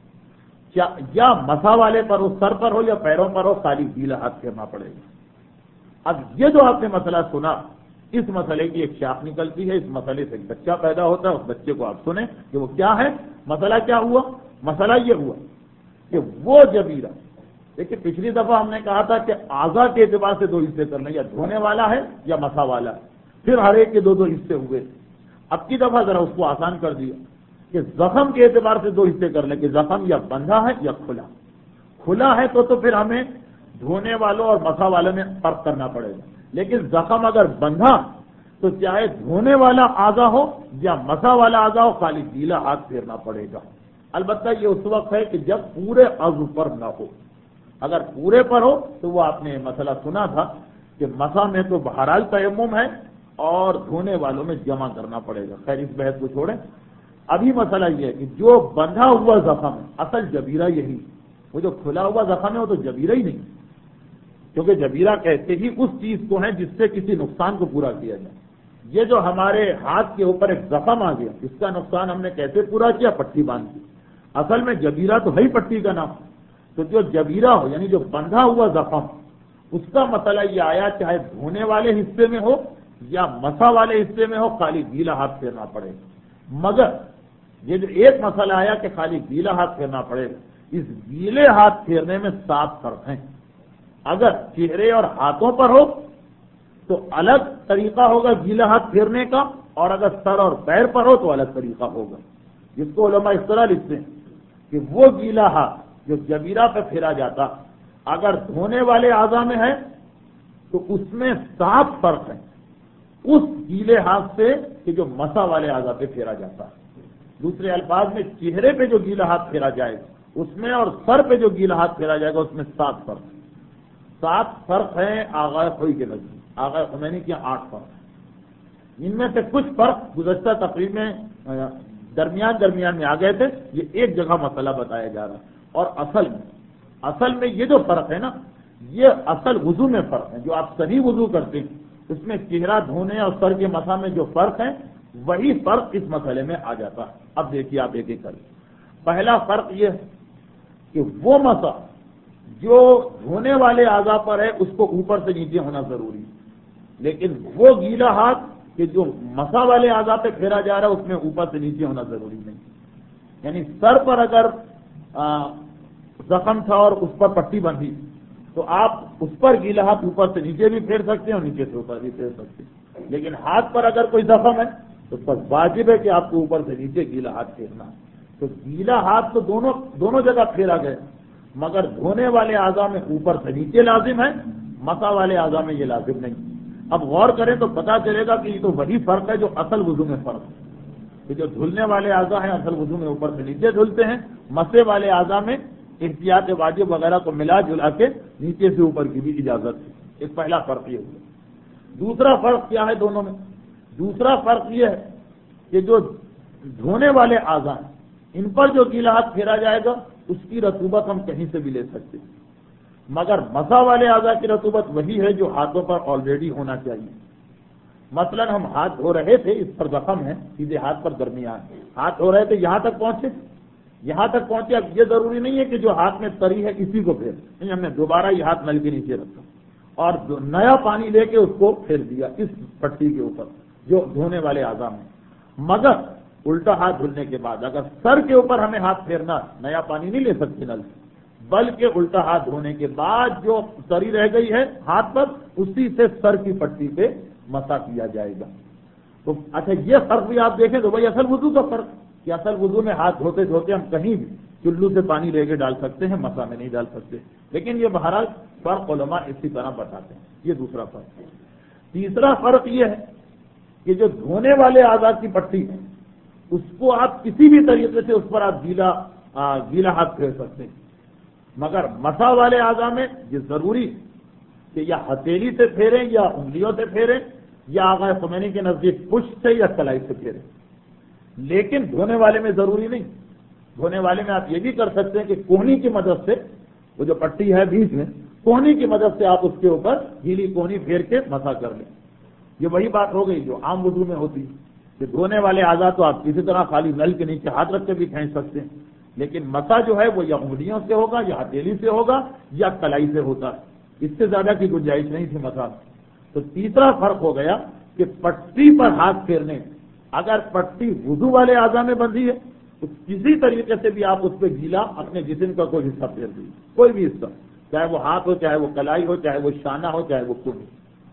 گا. یا مسا والے پر ہو، سر پر ہو یا پیروں پر ہو، خالی گیلا ہاتھ پھیرنا پڑے گا. اب یہ جو آپ نے مسئلہ سنا، اس مسئلے کی ایک شاخ نکلتی ہے، اس مسئلے سے ایک بچہ پیدا ہوتا ہے. اس بچے کو آپ سنیں کہ وہ کیا ہے. مسئلہ کیا ہوا؟ مسئلہ یہ ہوا کہ وہ جبیرہ، دیکھیے پچھلی دفعہ ہم نے کہا تھا کہ اعضاء کے اعتبار سے 2 حصے کرنے، یا دھونے والا ہے یا مسا والا ہے، پھر ہر ایک کے 2 حصے ہوئے. اب کی دفعہ ذرا اس کو آسان کر دیا کہ زخم کے اعتبار سے 2 حصے کر لیں کہ زخم یا بندھا ہے یا کھلا. کھلا ہے تو پھر ہمیں دھونے والوں اور مسا والوں میں فرق کرنا پڑے گا. لیکن زخم اگر بندھا تو چاہے دھونے والا اعضا ہو یا مسا والا اعضا ہو، خالی گیلا ہاتھ پھیرنا پڑے گا. البتہ یہ اس وقت ہے کہ جب پورے عضو پر نہ ہو. اگر پورے پر ہو تو وہ آپ نے مسئلہ سنا تھا کہ مسا میں تو بہرحال تیمم ہے اور دھونے والوں میں جمع کرنا پڑے گا. خیر اس بحث کو چھوڑیں. ابھی مسئلہ یہ ہے کہ جو بندھا ہوا زخم ہے، اصل جبیرہ یہی، وہ جو کھلا ہوا زخم ہے وہ تو جبیرہ ہی نہیں، کیونکہ جبیرہ کہتے ہی اس چیز کو ہے جس سے کسی نقصان کو پورا کیا جائے. یہ جو ہمارے ہاتھ کے اوپر ایک زخم آ گیا، اس کا نقصان ہم نے کیسے پورا کیا؟ پٹی باندھ دی. اصل میں جبیرہ تو ہے ہی پٹی کا نام. تو جو جبیرہ ہو یعنی جو بندھا ہوا زخم, اس کا مسئلہ یہ آیا چاہے دھونے والے حصے میں ہو یا مسا والے حصے میں ہو, خالی گیلا ہاتھ پھیرنا پڑے. مگر یہ جو ایک مسئلہ آیا کہ خالی گیلا ہاتھ پھیرنا پڑے, اس گیلے ہاتھ پھیرنے میں 7 فرق ہیں. اگر چہرے اور ہاتھوں پر ہو تو الگ طریقہ ہوگا گیلا ہاتھ پھیرنے کا, اور اگر سر اور پیر پر ہو تو الگ طریقہ ہوگا. جس کو علماء اس طرح لکھتے ہیں کہ وہ گیلا ہاتھ جو جبیرہ پہ پھیرا جاتا اگر دھونے والے اعضاء میں ہے تو اس میں 7 فرق ہیں اس گیلے ہاتھ سے کہ جو مسا والے اعضاء پہ پھیرا جاتا ہے. دوسرے الفاظ میں چہرے پہ جو گیلا ہاتھ پھیرا جائے گا اس میں, اور سر پہ جو گیلا ہاتھ پھیرا جائے گا اس میں 7 فرق. 7 فرق ہیں آغا خوئی کے نزدیک, آغا خمینی کے 8 فرق ہیں. ان میں سے کچھ فرق گزشتہ تقریب میں درمیان میں آ گئے تھے. یہ ایک جگہ مسئلہ بتایا جا رہا ہے. اور اصل میں یہ جو فرق ہے نا, یہ اصل وضو میں فرق ہے. جو آپ صحیح وضو کرتے ہیں اس میں چہرہ دھونے اور سر کے مسا میں جو فرق ہے وہی فرق اس مسئلے میں آ جاتا ہے. اب دیکھیے آپ ایک ایک کر. پہلا فرق یہ ہے کہ وہ مسا جو دھونے والے اعضاء پر ہے اس کو اوپر سے نیچے ہونا ضروری ہے, لیکن وہ گیلا ہاتھ کہ جو مسا والے اعضاء پہ پھیرا جا رہا ہے اس میں اوپر سے نیچے ہونا ضروری نہیں. یعنی سر پر اگر زخم تھا اور اس پر پٹی بندھی تو آپ اس پر گیلا ہاتھ اوپر سے نیچے بھی پھیر سکتے ہیں اور نیچے سے اوپر بھی پھیر سکتے ہیں. لیکن ہاتھ پر اگر کوئی زخم ہے تو بس واجب ہے کہ آپ کو اوپر سے نیچے گیلا ہاتھ پھیرنا. تو گیلا ہاتھ تو دونوں جگہ پھیرا گیا, مگر دھونے والے اعضاء میں اوپر سے نیچے لازم ہے, مسا والے اعضاء میں یہ لازم نہیں. اب غور کریں تو پتا چلے گا کہ یہ تو وہی فرق ہے جو اصل وضو میں فرق ہے. کہ جو دھلنے والے اعضاء ہیں اصل وضو میں اوپر سے نیچے دھلتے ہیں, مسے والے اعضاء میں احتیاط واجب وغیرہ کو ملا جلا کے نیچے سے اوپر کی بھی اجازت ہے. ایک پہلا فرق یہ ہوا. دوسرا فرق کیا ہے دونوں میں؟ دوسرا فرق یہ ہے کہ جو دھونے والے اعضاء ہیں ان پر جو گیلا ہاتھ پھیرا جائے گا اس کی رطوبت ہم کہیں سے بھی لے سکتے ہیں, مگر مسا والے اعضاء کی رطوبت وہی ہے جو ہاتھوں پر آلریڈی ہونا چاہیے. مثلا ہم ہاتھ دھو رہے تھے, اس پر زخم ہے سیدھے ہاتھ پر درمیان, ہاتھ دھو رہے تھے یہاں تک پہنچے. اب یہ ضروری نہیں ہے کہ جو ہاتھ میں تری ہے اسی کو پھیر نہیں, ہم نے دوبارہ یہ ہاتھ نل کے نیچے رکھا اور نیا پانی لے کے اس کو پھیر دیا اس پٹی کے اوپر جو دھونے والے اعضاء میں. مگر الٹا ہاتھ دھلنے کے بعد اگر سر کے اوپر ہمیں ہاتھ پھیرنا, نیا پانی نہیں لے سکتے نل سے, بلکہ الٹا ہاتھ دھونے کے بعد جو تری رہ گئی ہے ہاتھ پر اسی سے سر کی پٹی پہ مسا کیا جائے گا. تو اچھا یہ فرق بھی آپ دیکھیں تو بھائی اصل وضو کا فرق کہ اصل وضو میں ہاتھ دھوتے دھوتے ہم کہیں بھی چلو سے پانی لے کے ڈال سکتے ہیں, مسا میں نہیں ڈال سکتے. لیکن یہ بہرحال فرق علماء اسی طرح بتاتے ہیں. یہ دوسرا فرق. تیسرا فرق یہ ہے کہ جو دھونے والے اعضاء کی پٹی ہے اس کو آپ کسی بھی طریقے سے اس پر آپ گیلا ہاتھ پھیر سکتے ہیں, مگر مسا والے اعضاء میں یہ ضروری کہ یا ہتھیلی سے پھیریں یا انگلیوں سے پھیریں یا آغا خمینی کے نزدیک پشت سے یا کلائی سے پھیریں. لیکن دھونے والے میں ضروری نہیں. دھونے والے میں آپ یہ بھی کر سکتے ہیں کہ کوہنی کی مدد سے, وہ جو پٹی ہے بیچ میں, کوہنی کی مدد سے آپ اس کے اوپر گیلی کوہنی پھیر کے مسا کر لیں. یہ وہی بات ہو گئی جو عام وضو میں ہوتی ہے کہ دھونے والے اعضاء تو آپ کسی طرح خالی نل کے نیچے ہاتھ رکھ کے بھی کھینچ سکتے ہیں, لیکن مسا جو ہے وہ یا انگلیوں سے ہوگا یا ہتھیلی سے ہوگا یا کلائی سے ہوتا ہے. اس سے زیادہ کی گنجائش نہیں تھی مسا. تو تیسرا فرق ہو گیا کہ پٹی پر ہاتھ پھیرنے, اگر پٹی وضو والے اعضاء میں بندھی ہے تو کسی طریقے سے بھی آپ اس پہ گیلا اپنے جسم کا کوئی حصہ پھیر دیجیے, کوئی بھی حصہ, چاہے وہ ہاتھ ہو, چاہے وہ کلائی ہو, چاہے وہ شانہ ہو, چاہے وہ کونی,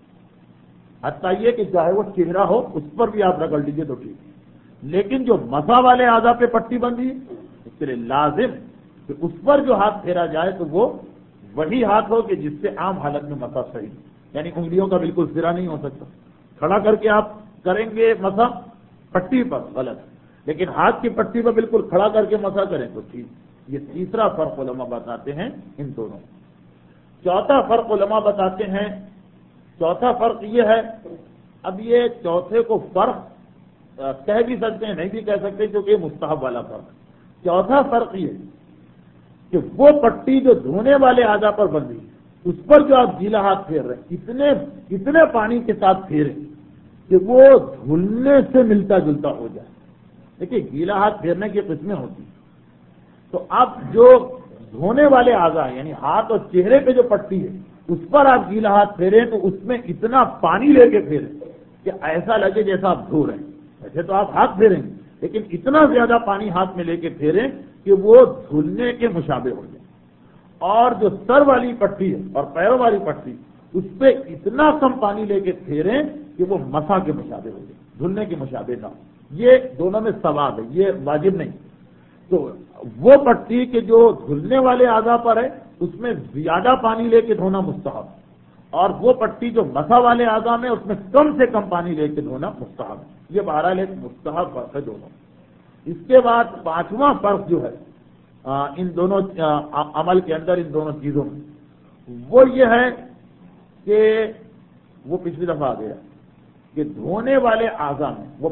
حتیٰ یہ کہ چاہے وہ چہرہ ہو اس پر بھی آپ رگڑ لیجیے تو ٹھیک ہے. لیکن جو مسا والے اعضاء پہ پٹی بندھی ہے اس کے لیے لازم کہ اس پر جو ہاتھ پھیرا جائے تو وہ وہی ہاتھ ہو کہ جس سے عام حالت میں مسا صحیح, یعنی انگلیوں کا بالکل سرا نہیں ہو سکتا. کھڑا کر کے آپ کریں گے مسا پٹی پر غلط, لیکن ہاتھ کی پٹی پر بالکل کھڑا کر کے مسا کریں تو ٹھیک. یہ تیسرا فرق علماء بتاتے ہیں ان دونوں. چوتھا فرق علماء بتاتے ہیں, چوتھا فرق یہ ہے, اب یہ چوتھے کو فرق کہہ بھی سکتے ہیں نہیں بھی کہہ سکتے کیونکہ یہ مستحب والا فرق. چوتھا فرق یہ کہ وہ پٹی جو دھونے والے اعضاء پر بندھی اس پر جو آپ گیلا ہاتھ پھیر رہے ہیں اتنے پانی کے ساتھ پھیریں کہ وہ دھلنے سے ملتا جلتا ہو جائے. دیکھیے گیلا ہاتھ پھیرنے کی قسمیں ہوتی ہیں. تو اب جو دھونے والے اعضاء یعنی ہاتھ اور چہرے پہ جو پٹی ہے اس پر آپ گیلا ہاتھ پھیریں تو اس میں اتنا پانی لے کے پھیریں کہ ایسا لگے جیسا آپ دھو رہے ہیں. ویسے تو آپ ہاتھ پھیریں گے لیکن اتنا زیادہ پانی ہاتھ میں لے کے پھیریں کہ وہ دھلنے کے مشابہ ہو جائے. اور جو سر والی پٹی ہے اور پیروں والی پٹی اس پہ اتنا کم پانی لے کے پھیریں کہ وہ مسح کے مشابہ ہو جائے, دھلنے کے مشابہ نہ ہو. یہ دونوں میں ثواب ہے, یہ واجب نہیں. تو وہ پٹی کے جو دھلنے والے اعضاء پر ہے اس میں زیادہ پانی لے کے دھونا مستحب, اور وہ پٹی جو مسح والے اعضاء میں اس میں کم سے کم پانی لے کے دھونا مستحب. یہ بہرحال ایک مستحب فرق ہے دونوں. اس کے بعد پانچواں فرق جو ہے ان دونوں عمل کے اندر ان دونوں چیزوں میں وہ یہ ہے کہ وہ پچھلی دفعہ آ گیا کہ دھونے والے اعضاء میں وہ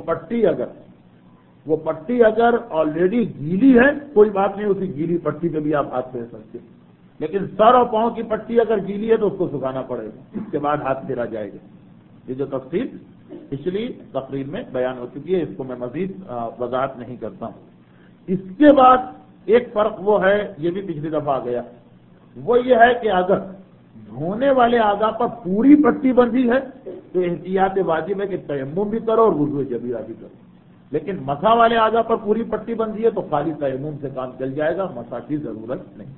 پٹی اگر آلریڈی گیلی ہے کوئی بات نہیں, اسی گیلی پٹی پہ بھی آپ ہاتھ پھیر سکتے ہیں. لیکن سر اور پاؤں کی پٹی اگر گیلی ہے تو اس کو سکھانا پڑے گا, اس کے بعد ہاتھ پھیرا جائے گا. یہ جو تفصیل پچھلی تقریر میں بیان ہو چکی ہے, اس کو میں مزید وضاحت نہیں کرتا ہوں. اس کے بعد ایک فرق وہ ہے, یہ بھی پچھلی دفعہ آ گیا, وہ یہ ہے کہ اگر دھونے والے اعضاء پر پوری پٹی بندھی ہے تو احتیاط واجب ہے کہ تیمم بھی کرو اور وضو جبیرہ بھی کرو. لیکن مسح والے اعضاء پر پوری پٹی بندھی ہے تو خالی تیمم سے کام چل جائے گا, مسح کی ضرورت نہیں.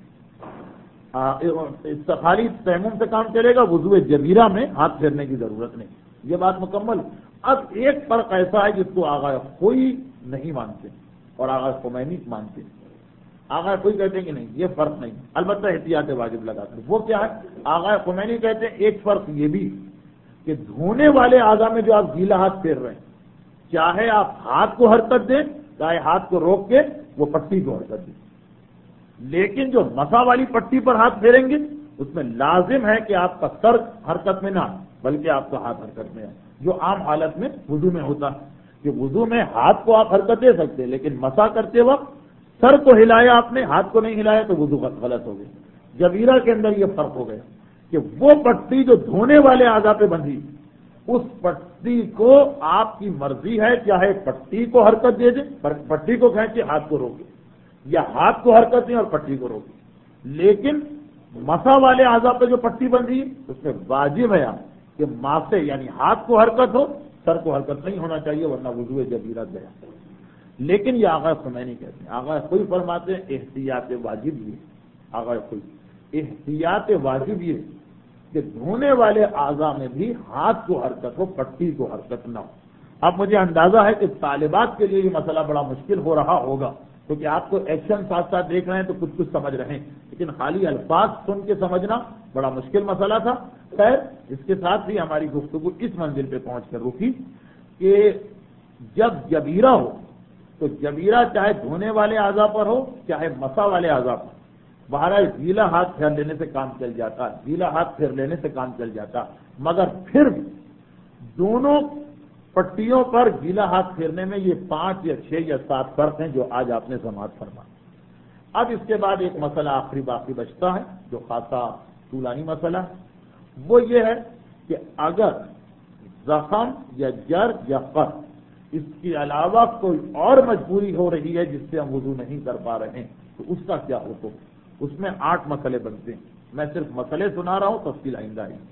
خالی تیمم سے کام چلے گا, وضو جبیرہ میں ہاتھ پھیرنے کی ضرورت نہیں. یہ بات مکمل. اب ایک فرق ایسا ہے جس کو آغا کوئی نہیں مانتے اور آغا خمینی مانتے. آغا کوئی کہتے ہیں کہ نہیں, یہ فرق نہیں, البتہ احتیاط واجب لگا کر. وہ کیا ہے؟ آغا خمینی کہتے ہیں ایک فرق یہ بھی کہ دھونے والے اعضاء میں جو آپ گیلا ہاتھ پھیر رہے ہیں, چاہے آپ ہاتھ کو حرکت دیں چاہے ہاتھ کو روک کے وہ پٹی کو حرکت دیں, لیکن جو مسح والی پٹی پر ہاتھ پھیریں گے اس میں لازم ہے کہ آپ کا سر حرکت میں نہ آئے بلکہ آپ کا ہاتھ حرکت میں آئے, جو عام حالت میں وضو میں ہوتا ہے. کہ وضو میں ہاتھ کو آپ حرکت دے سکتے لیکن مسح کرتے وقت سر کو ہلایا آپ نے, ہاتھ کو نہیں ہلایا تو وضو غلط ہو گیا. جبیرہ کے اندر یہ فرق ہو گیا کہ وہ پٹی جو دھونے والے اعضاء پہ بندھی اس پٹی کو آپ کی مرضی ہے چاہے پٹی کو حرکت دے دیں, پٹی کو کھینچے ہاتھ کو روکے, یا ہاتھ کو حرکت دیں اور پٹی کو روکے. لیکن مسح والے اعضاء پہ جو پٹی بندھی اس میں واجب ہے کہ ماسے یعنی ہاتھ کو حرکت ہو, سر کو حرکت نہیں ہونا چاہیے ورنہ وضو جبیرہ گیا. لیکن یہ آغا خمینی کہتے ہیں, آغا کوئی فرماتے ہیں احتیاط واجب یہ, آغا کوئی احتیاط واجب یہ کہ دھونے والے اعضاء میں بھی ہاتھ کو حرکت ہو, پٹی کو حرکت نہ ہو. اب مجھے اندازہ ہے کہ طالبات کے لیے یہ مسئلہ بڑا مشکل ہو رہا ہوگا کیونکہ آپ کو ایکشن ساتھ ساتھ دیکھ رہے ہیں تو کچھ سمجھ رہے ہیں, لیکن خالی الفاظ سن کے سمجھنا بڑا مشکل مسئلہ تھا. خیر اس کے ساتھ بھی ہماری گفتگو اس منزل پہ پہنچ کر رکی کہ جب جبیرہ ہو تو جبیرہ چاہے دھونے والے اعضاء پر ہو چاہے مسح والے اعضاء پر, بہرحال گیلا ہاتھ پھیر لینے سے کام چل جاتا, گیلا ہاتھ پھیر لینے سے کام چل جاتا. مگر پھر بھی دونوں پٹیوں پر گیلا ہاتھ پھیرنے میں یہ 5 یا 6 یا 7 فرق ہیں جو آج آپ نے سماعت فرمایا. اب اس کے بعد ایک مسئلہ آخری باقی بچتا ہے جو خاصا طولانی مسئلہ ہے, وہ یہ ہے کہ اگر زخم یا جر یا قط اس کے علاوہ کوئی اور مجبوری ہو رہی ہے جس سے ہم وضو نہیں کر پا رہے ہیں تو اس کا کیا حکم؟ اس میں 8 مسئلے بنتے ہیں. میں صرف مسئلے سنا رہا ہوں, تفصیل آئندہ ہے.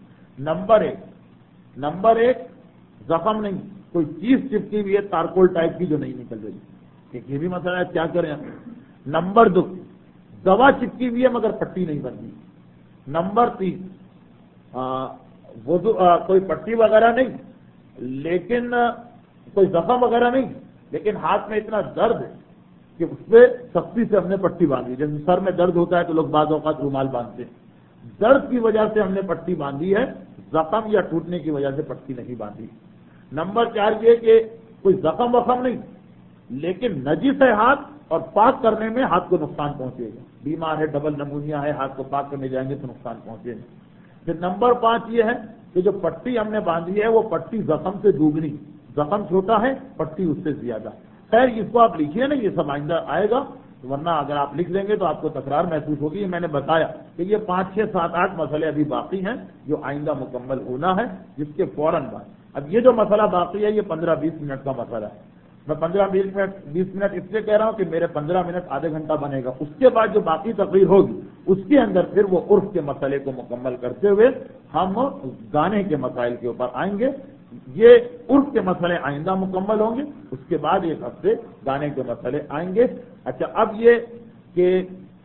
نمبر ایک زخم نہیں, کوئی چیز چپکی ہوئی ہے تارکول ٹائپ کی جو نہیں نکل رہی, ایک یہ بھی مسئلہ ہے, کیا کریں. نمبر 2 دوا چپکی ہوئی ہے مگر پٹی نہیں بن رہی. نمبر 3 وضو کوئی پٹی وغیرہ نہیں لیکن کوئی زخم وغیرہ نہیں لیکن ہاتھ میں اتنا درد ہے کہ اس پہ سختی سے ہم نے پٹی باندھی. جیسے سر میں درد ہوتا ہے تو لوگ بعض اوقات رومال باندھتے ہیں, درد کی وجہ سے ہم نے پٹی باندھی ہے, زخم یا ٹوٹنے کی وجہ سے پٹی نہیں باندھی. نمبر 4 یہ کہ کوئی زخم وخم نہیں لیکن نجس ہے ہاتھ اور پاک کرنے میں ہاتھ کو نقصان پہنچے گا, بیمار ہے, ڈبل نمونیا ہے, ہاتھ کو پاک کرنے جائیں گے تو نقصان پہنچے گا. پھر نمبر 5 یہ ہے کہ جو پٹی ہم نے باندھی ہے وہ پٹی زخم سے دوگنی, زخم چھوٹا ہے پٹی اس سے زیادہ. خیر اس کو آپ لکھیے نا, یہ سب آئندہ آئے گا, ورنہ اگر آپ لکھ لیں گے تو آپ کو تکرار محسوس ہوگی. میں نے بتایا کہ یہ 5 6 7 8 مسئلے ابھی باقی ہیں جو آئندہ مکمل ہونا ہے, جس کے فوراً بعد اب یہ جو مسئلہ باقی ہے یہ 15 20 منٹ کا مسئلہ ہے. میں 15-20 منٹ اس لیے کہہ رہا ہوں کہ میرے 15 منٹ آدھے گھنٹہ بنے گا. اس کے بعد جو باقی تقریر ہوگی اس کے اندر پھر وہ عرف کے مسئلے کو مکمل کرتے ہوئے ہم گانے کے مسائل کے اوپر آئیں گے. یہ عرف کے مسئلے آئندہ مکمل ہوں گے, اس کے بعد ایک ہفتے گانے کے مسئلے آئیں گے. اچھا, اب یہ کہ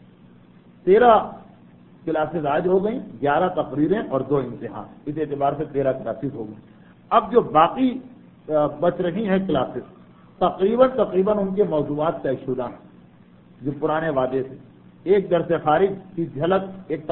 13 کلاسز آج ہو گئیں, 11 تقریریں اور 2 امتحان, اس اعتبار سے 13 کلاسز ہو گئی. اب جو باقی بچ رہی ہیں کلاسز تقریباً ان کے موضوعات طے شدہ ہیں جو پرانے وعدے تھے. ایک درس خارج کی جھلک ایک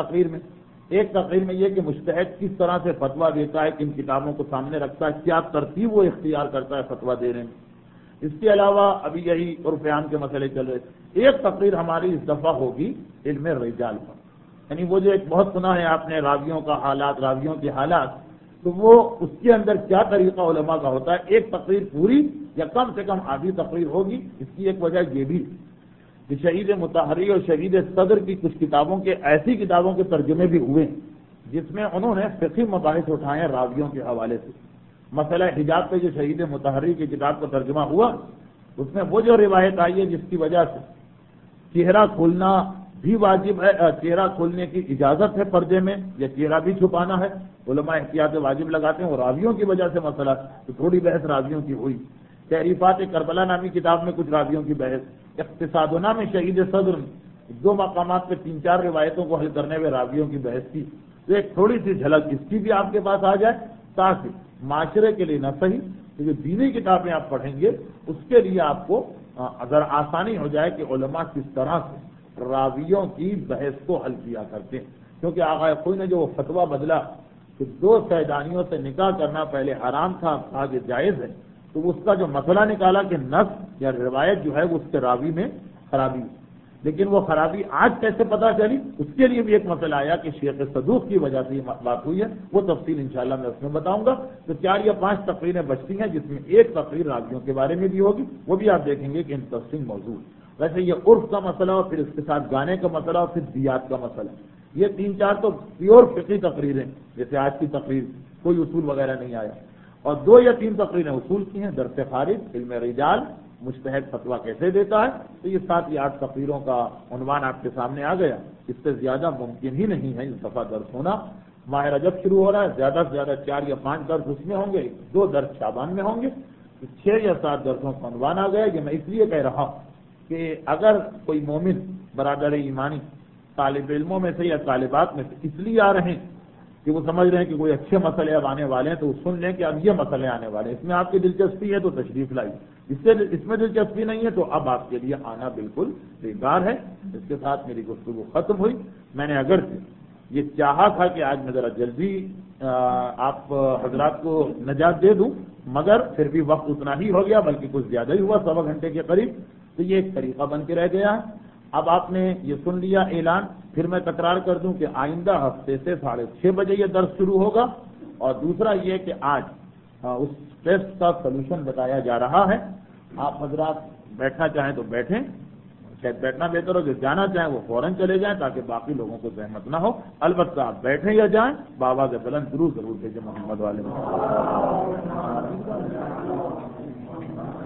تقریر میں یہ کہ مجتہد کس طرح سے فتویٰ دیتا ہے, کن کتابوں کو سامنے رکھتا ہے, کیا ترتیب وہ اختیار کرتا ہے فتویٰ دینے میں. اس کے علاوہ ابھی یہی عرف عام کے مسئلے چل رہے تھے. ایک تقریر ہماری اس دفعہ ہوگی علم رجال پر, یعنی وہ جو ایک بہت سنا ہے آپ نے راویوں کا حالات, راویوں کے حالات, تو وہ اس کے اندر کیا طریقہ علماء کا ہوتا ہے. ایک تقریر پوری یا کم سے کم آدھی تقریر ہوگی. اس کی ایک وجہ یہ بھی کہ شہید مطہری اور شہید صدر کی کچھ کتابوں کے ایسی کتابوں کے ترجمے بھی ہوئے جس میں انہوں نے فقہی مباحث اٹھائے ہیں راویوں کے حوالے سے. مسئلہ حجاب پہ جو شہید مطہری کی کتاب کا ترجمہ ہوا اس میں وہ جو روایت آئی ہے جس کی وجہ سے چہرہ کھولنا بھی واجب ہے, چہرہ کھولنے کی اجازت ہے پردے میں, یا چہرہ بھی چھپانا ہے, علماء احتیاط واجب لگاتے ہیں. اور راویوں کی وجہ سے مسئلہ تو تھوڑی بحث راویوں کی ہوئی. تحریفات کربلا نامی کتاب میں کچھ راویوں کی بحث. اقتصادنا میں شہید صدر 2 مقامات پہ 3-4 روایتوں کو حل کرنے میں راویوں کی بحث کی. تو ایک تھوڑی سی جھلک اس کی بھی آپ کے پاس آ جائے تاکہ معاشرے کے لیے نہ صحیح تو جو دینی کتابیں آپ پڑھیں گے اس کے لیے آپ کو اگر آسانی ہو جائے کہ علماء کس طرح سے راویوں کی بحث کو حل کیا کرتے ہیں. کیونکہ آغا کوئی نے جو وہ فتویٰ بدلا کہ 2 سیدانیوں سے نکاح کرنا پہلے حرام تھا, آگے جائز ہے, تو اس کا جو مسئلہ نکالا کہ نص یا روایت جو ہے وہ اس کے راوی میں خرابی. لیکن وہ خرابی آج کیسے پتہ چلی, اس کے لیے بھی ایک مسئلہ آیا کہ شیخ صدوق کی وجہ سے یہ بات ہوئی ہے. وہ تفصیل انشاءاللہ میں اس میں بتاؤں گا. تو 4 یا 5 تقریریں بچتی ہیں جس میں ایک تقریر راویوں کے بارے میں بھی ہوگی, وہ بھی آپ دیکھیں گے کہ انٹرسٹنگ موضوع. ویسے یہ عرف کا مسئلہ اور پھر اس کے ساتھ گانے کا مسئلہ اور پھر دیات کا مسئلہ, یہ 3-4 تو پیور فقہی تقریریں, جیسے آج کی تقریر کوئی اصول وغیرہ نہیں آیا, اور 2 یا 3 تقریریں اصول کی ہیں, درس خارج, علم رجال, مجتہد فتویٰ کیسے دیتا ہے. تو یہ 7 یا 8 تقریروں کا عنوان آپ کے سامنے آ گیا. اس سے زیادہ ممکن ہی نہیں ہے اس دفعہ درس ہونا. ماہ رجب شروع ہو رہا ہے, زیادہ سے زیادہ 4 یا 5 درس اس میں ہوں گے, 2 درس شعبان میں ہوں گے. 6 یا 7 درسوں کا عنوان آ گیا. یہ میں اس لیے کہہ رہا ہوں کہ اگر کوئی مومن برادر ایمانی طالب علموں میں سے یا طالبات میں سے اس لیے آ رہے ہیں کہ وہ سمجھ رہے ہیں کہ کوئی اچھے مسئلے اب آنے والے ہیں, تو وہ سن لیں کہ اب یہ مسئلے آنے والے ہیں, اس میں آپ کی دلچسپی ہے تو تشریف لائیے, اس میں دلچسپی نہیں ہے تو اب آپ کے لیے آنا بالکل بیکار ہے. اس کے ساتھ میری گفتگو ختم ہوئی. میں نے اگر یہ چاہا تھا کہ آج میں ذرا جلدی آپ حضرات کو نجات دے دوں, مگر پھر بھی وقت اتنا ہی ہو گیا, بلکہ کچھ زیادہ ہی ہوا, 1.25 گھنٹے کے قریب. تو یہ ایک طریقہ بن کے رہ گیا. اب آپ نے یہ سن لیا اعلان, پھر میں تکرار کر دوں کہ آئندہ ہفتے سے 6:30 بجے یہ درس شروع ہوگا. اور دوسرا یہ کہ آج اس ٹیسٹ کا سلوشن بتایا جا رہا ہے. آپ حضرات بیٹھنا چاہیں تو بیٹھیں, شاید بیٹھنا بہتر ہو, جو جانا چاہیں وہ فوراً چلے جائیں تاکہ باقی لوگوں کو زحمت نہ ہو. البتہ آپ بیٹھیں یا جائیں, بابا کے بلند ضرور بھیجیں محمد والے.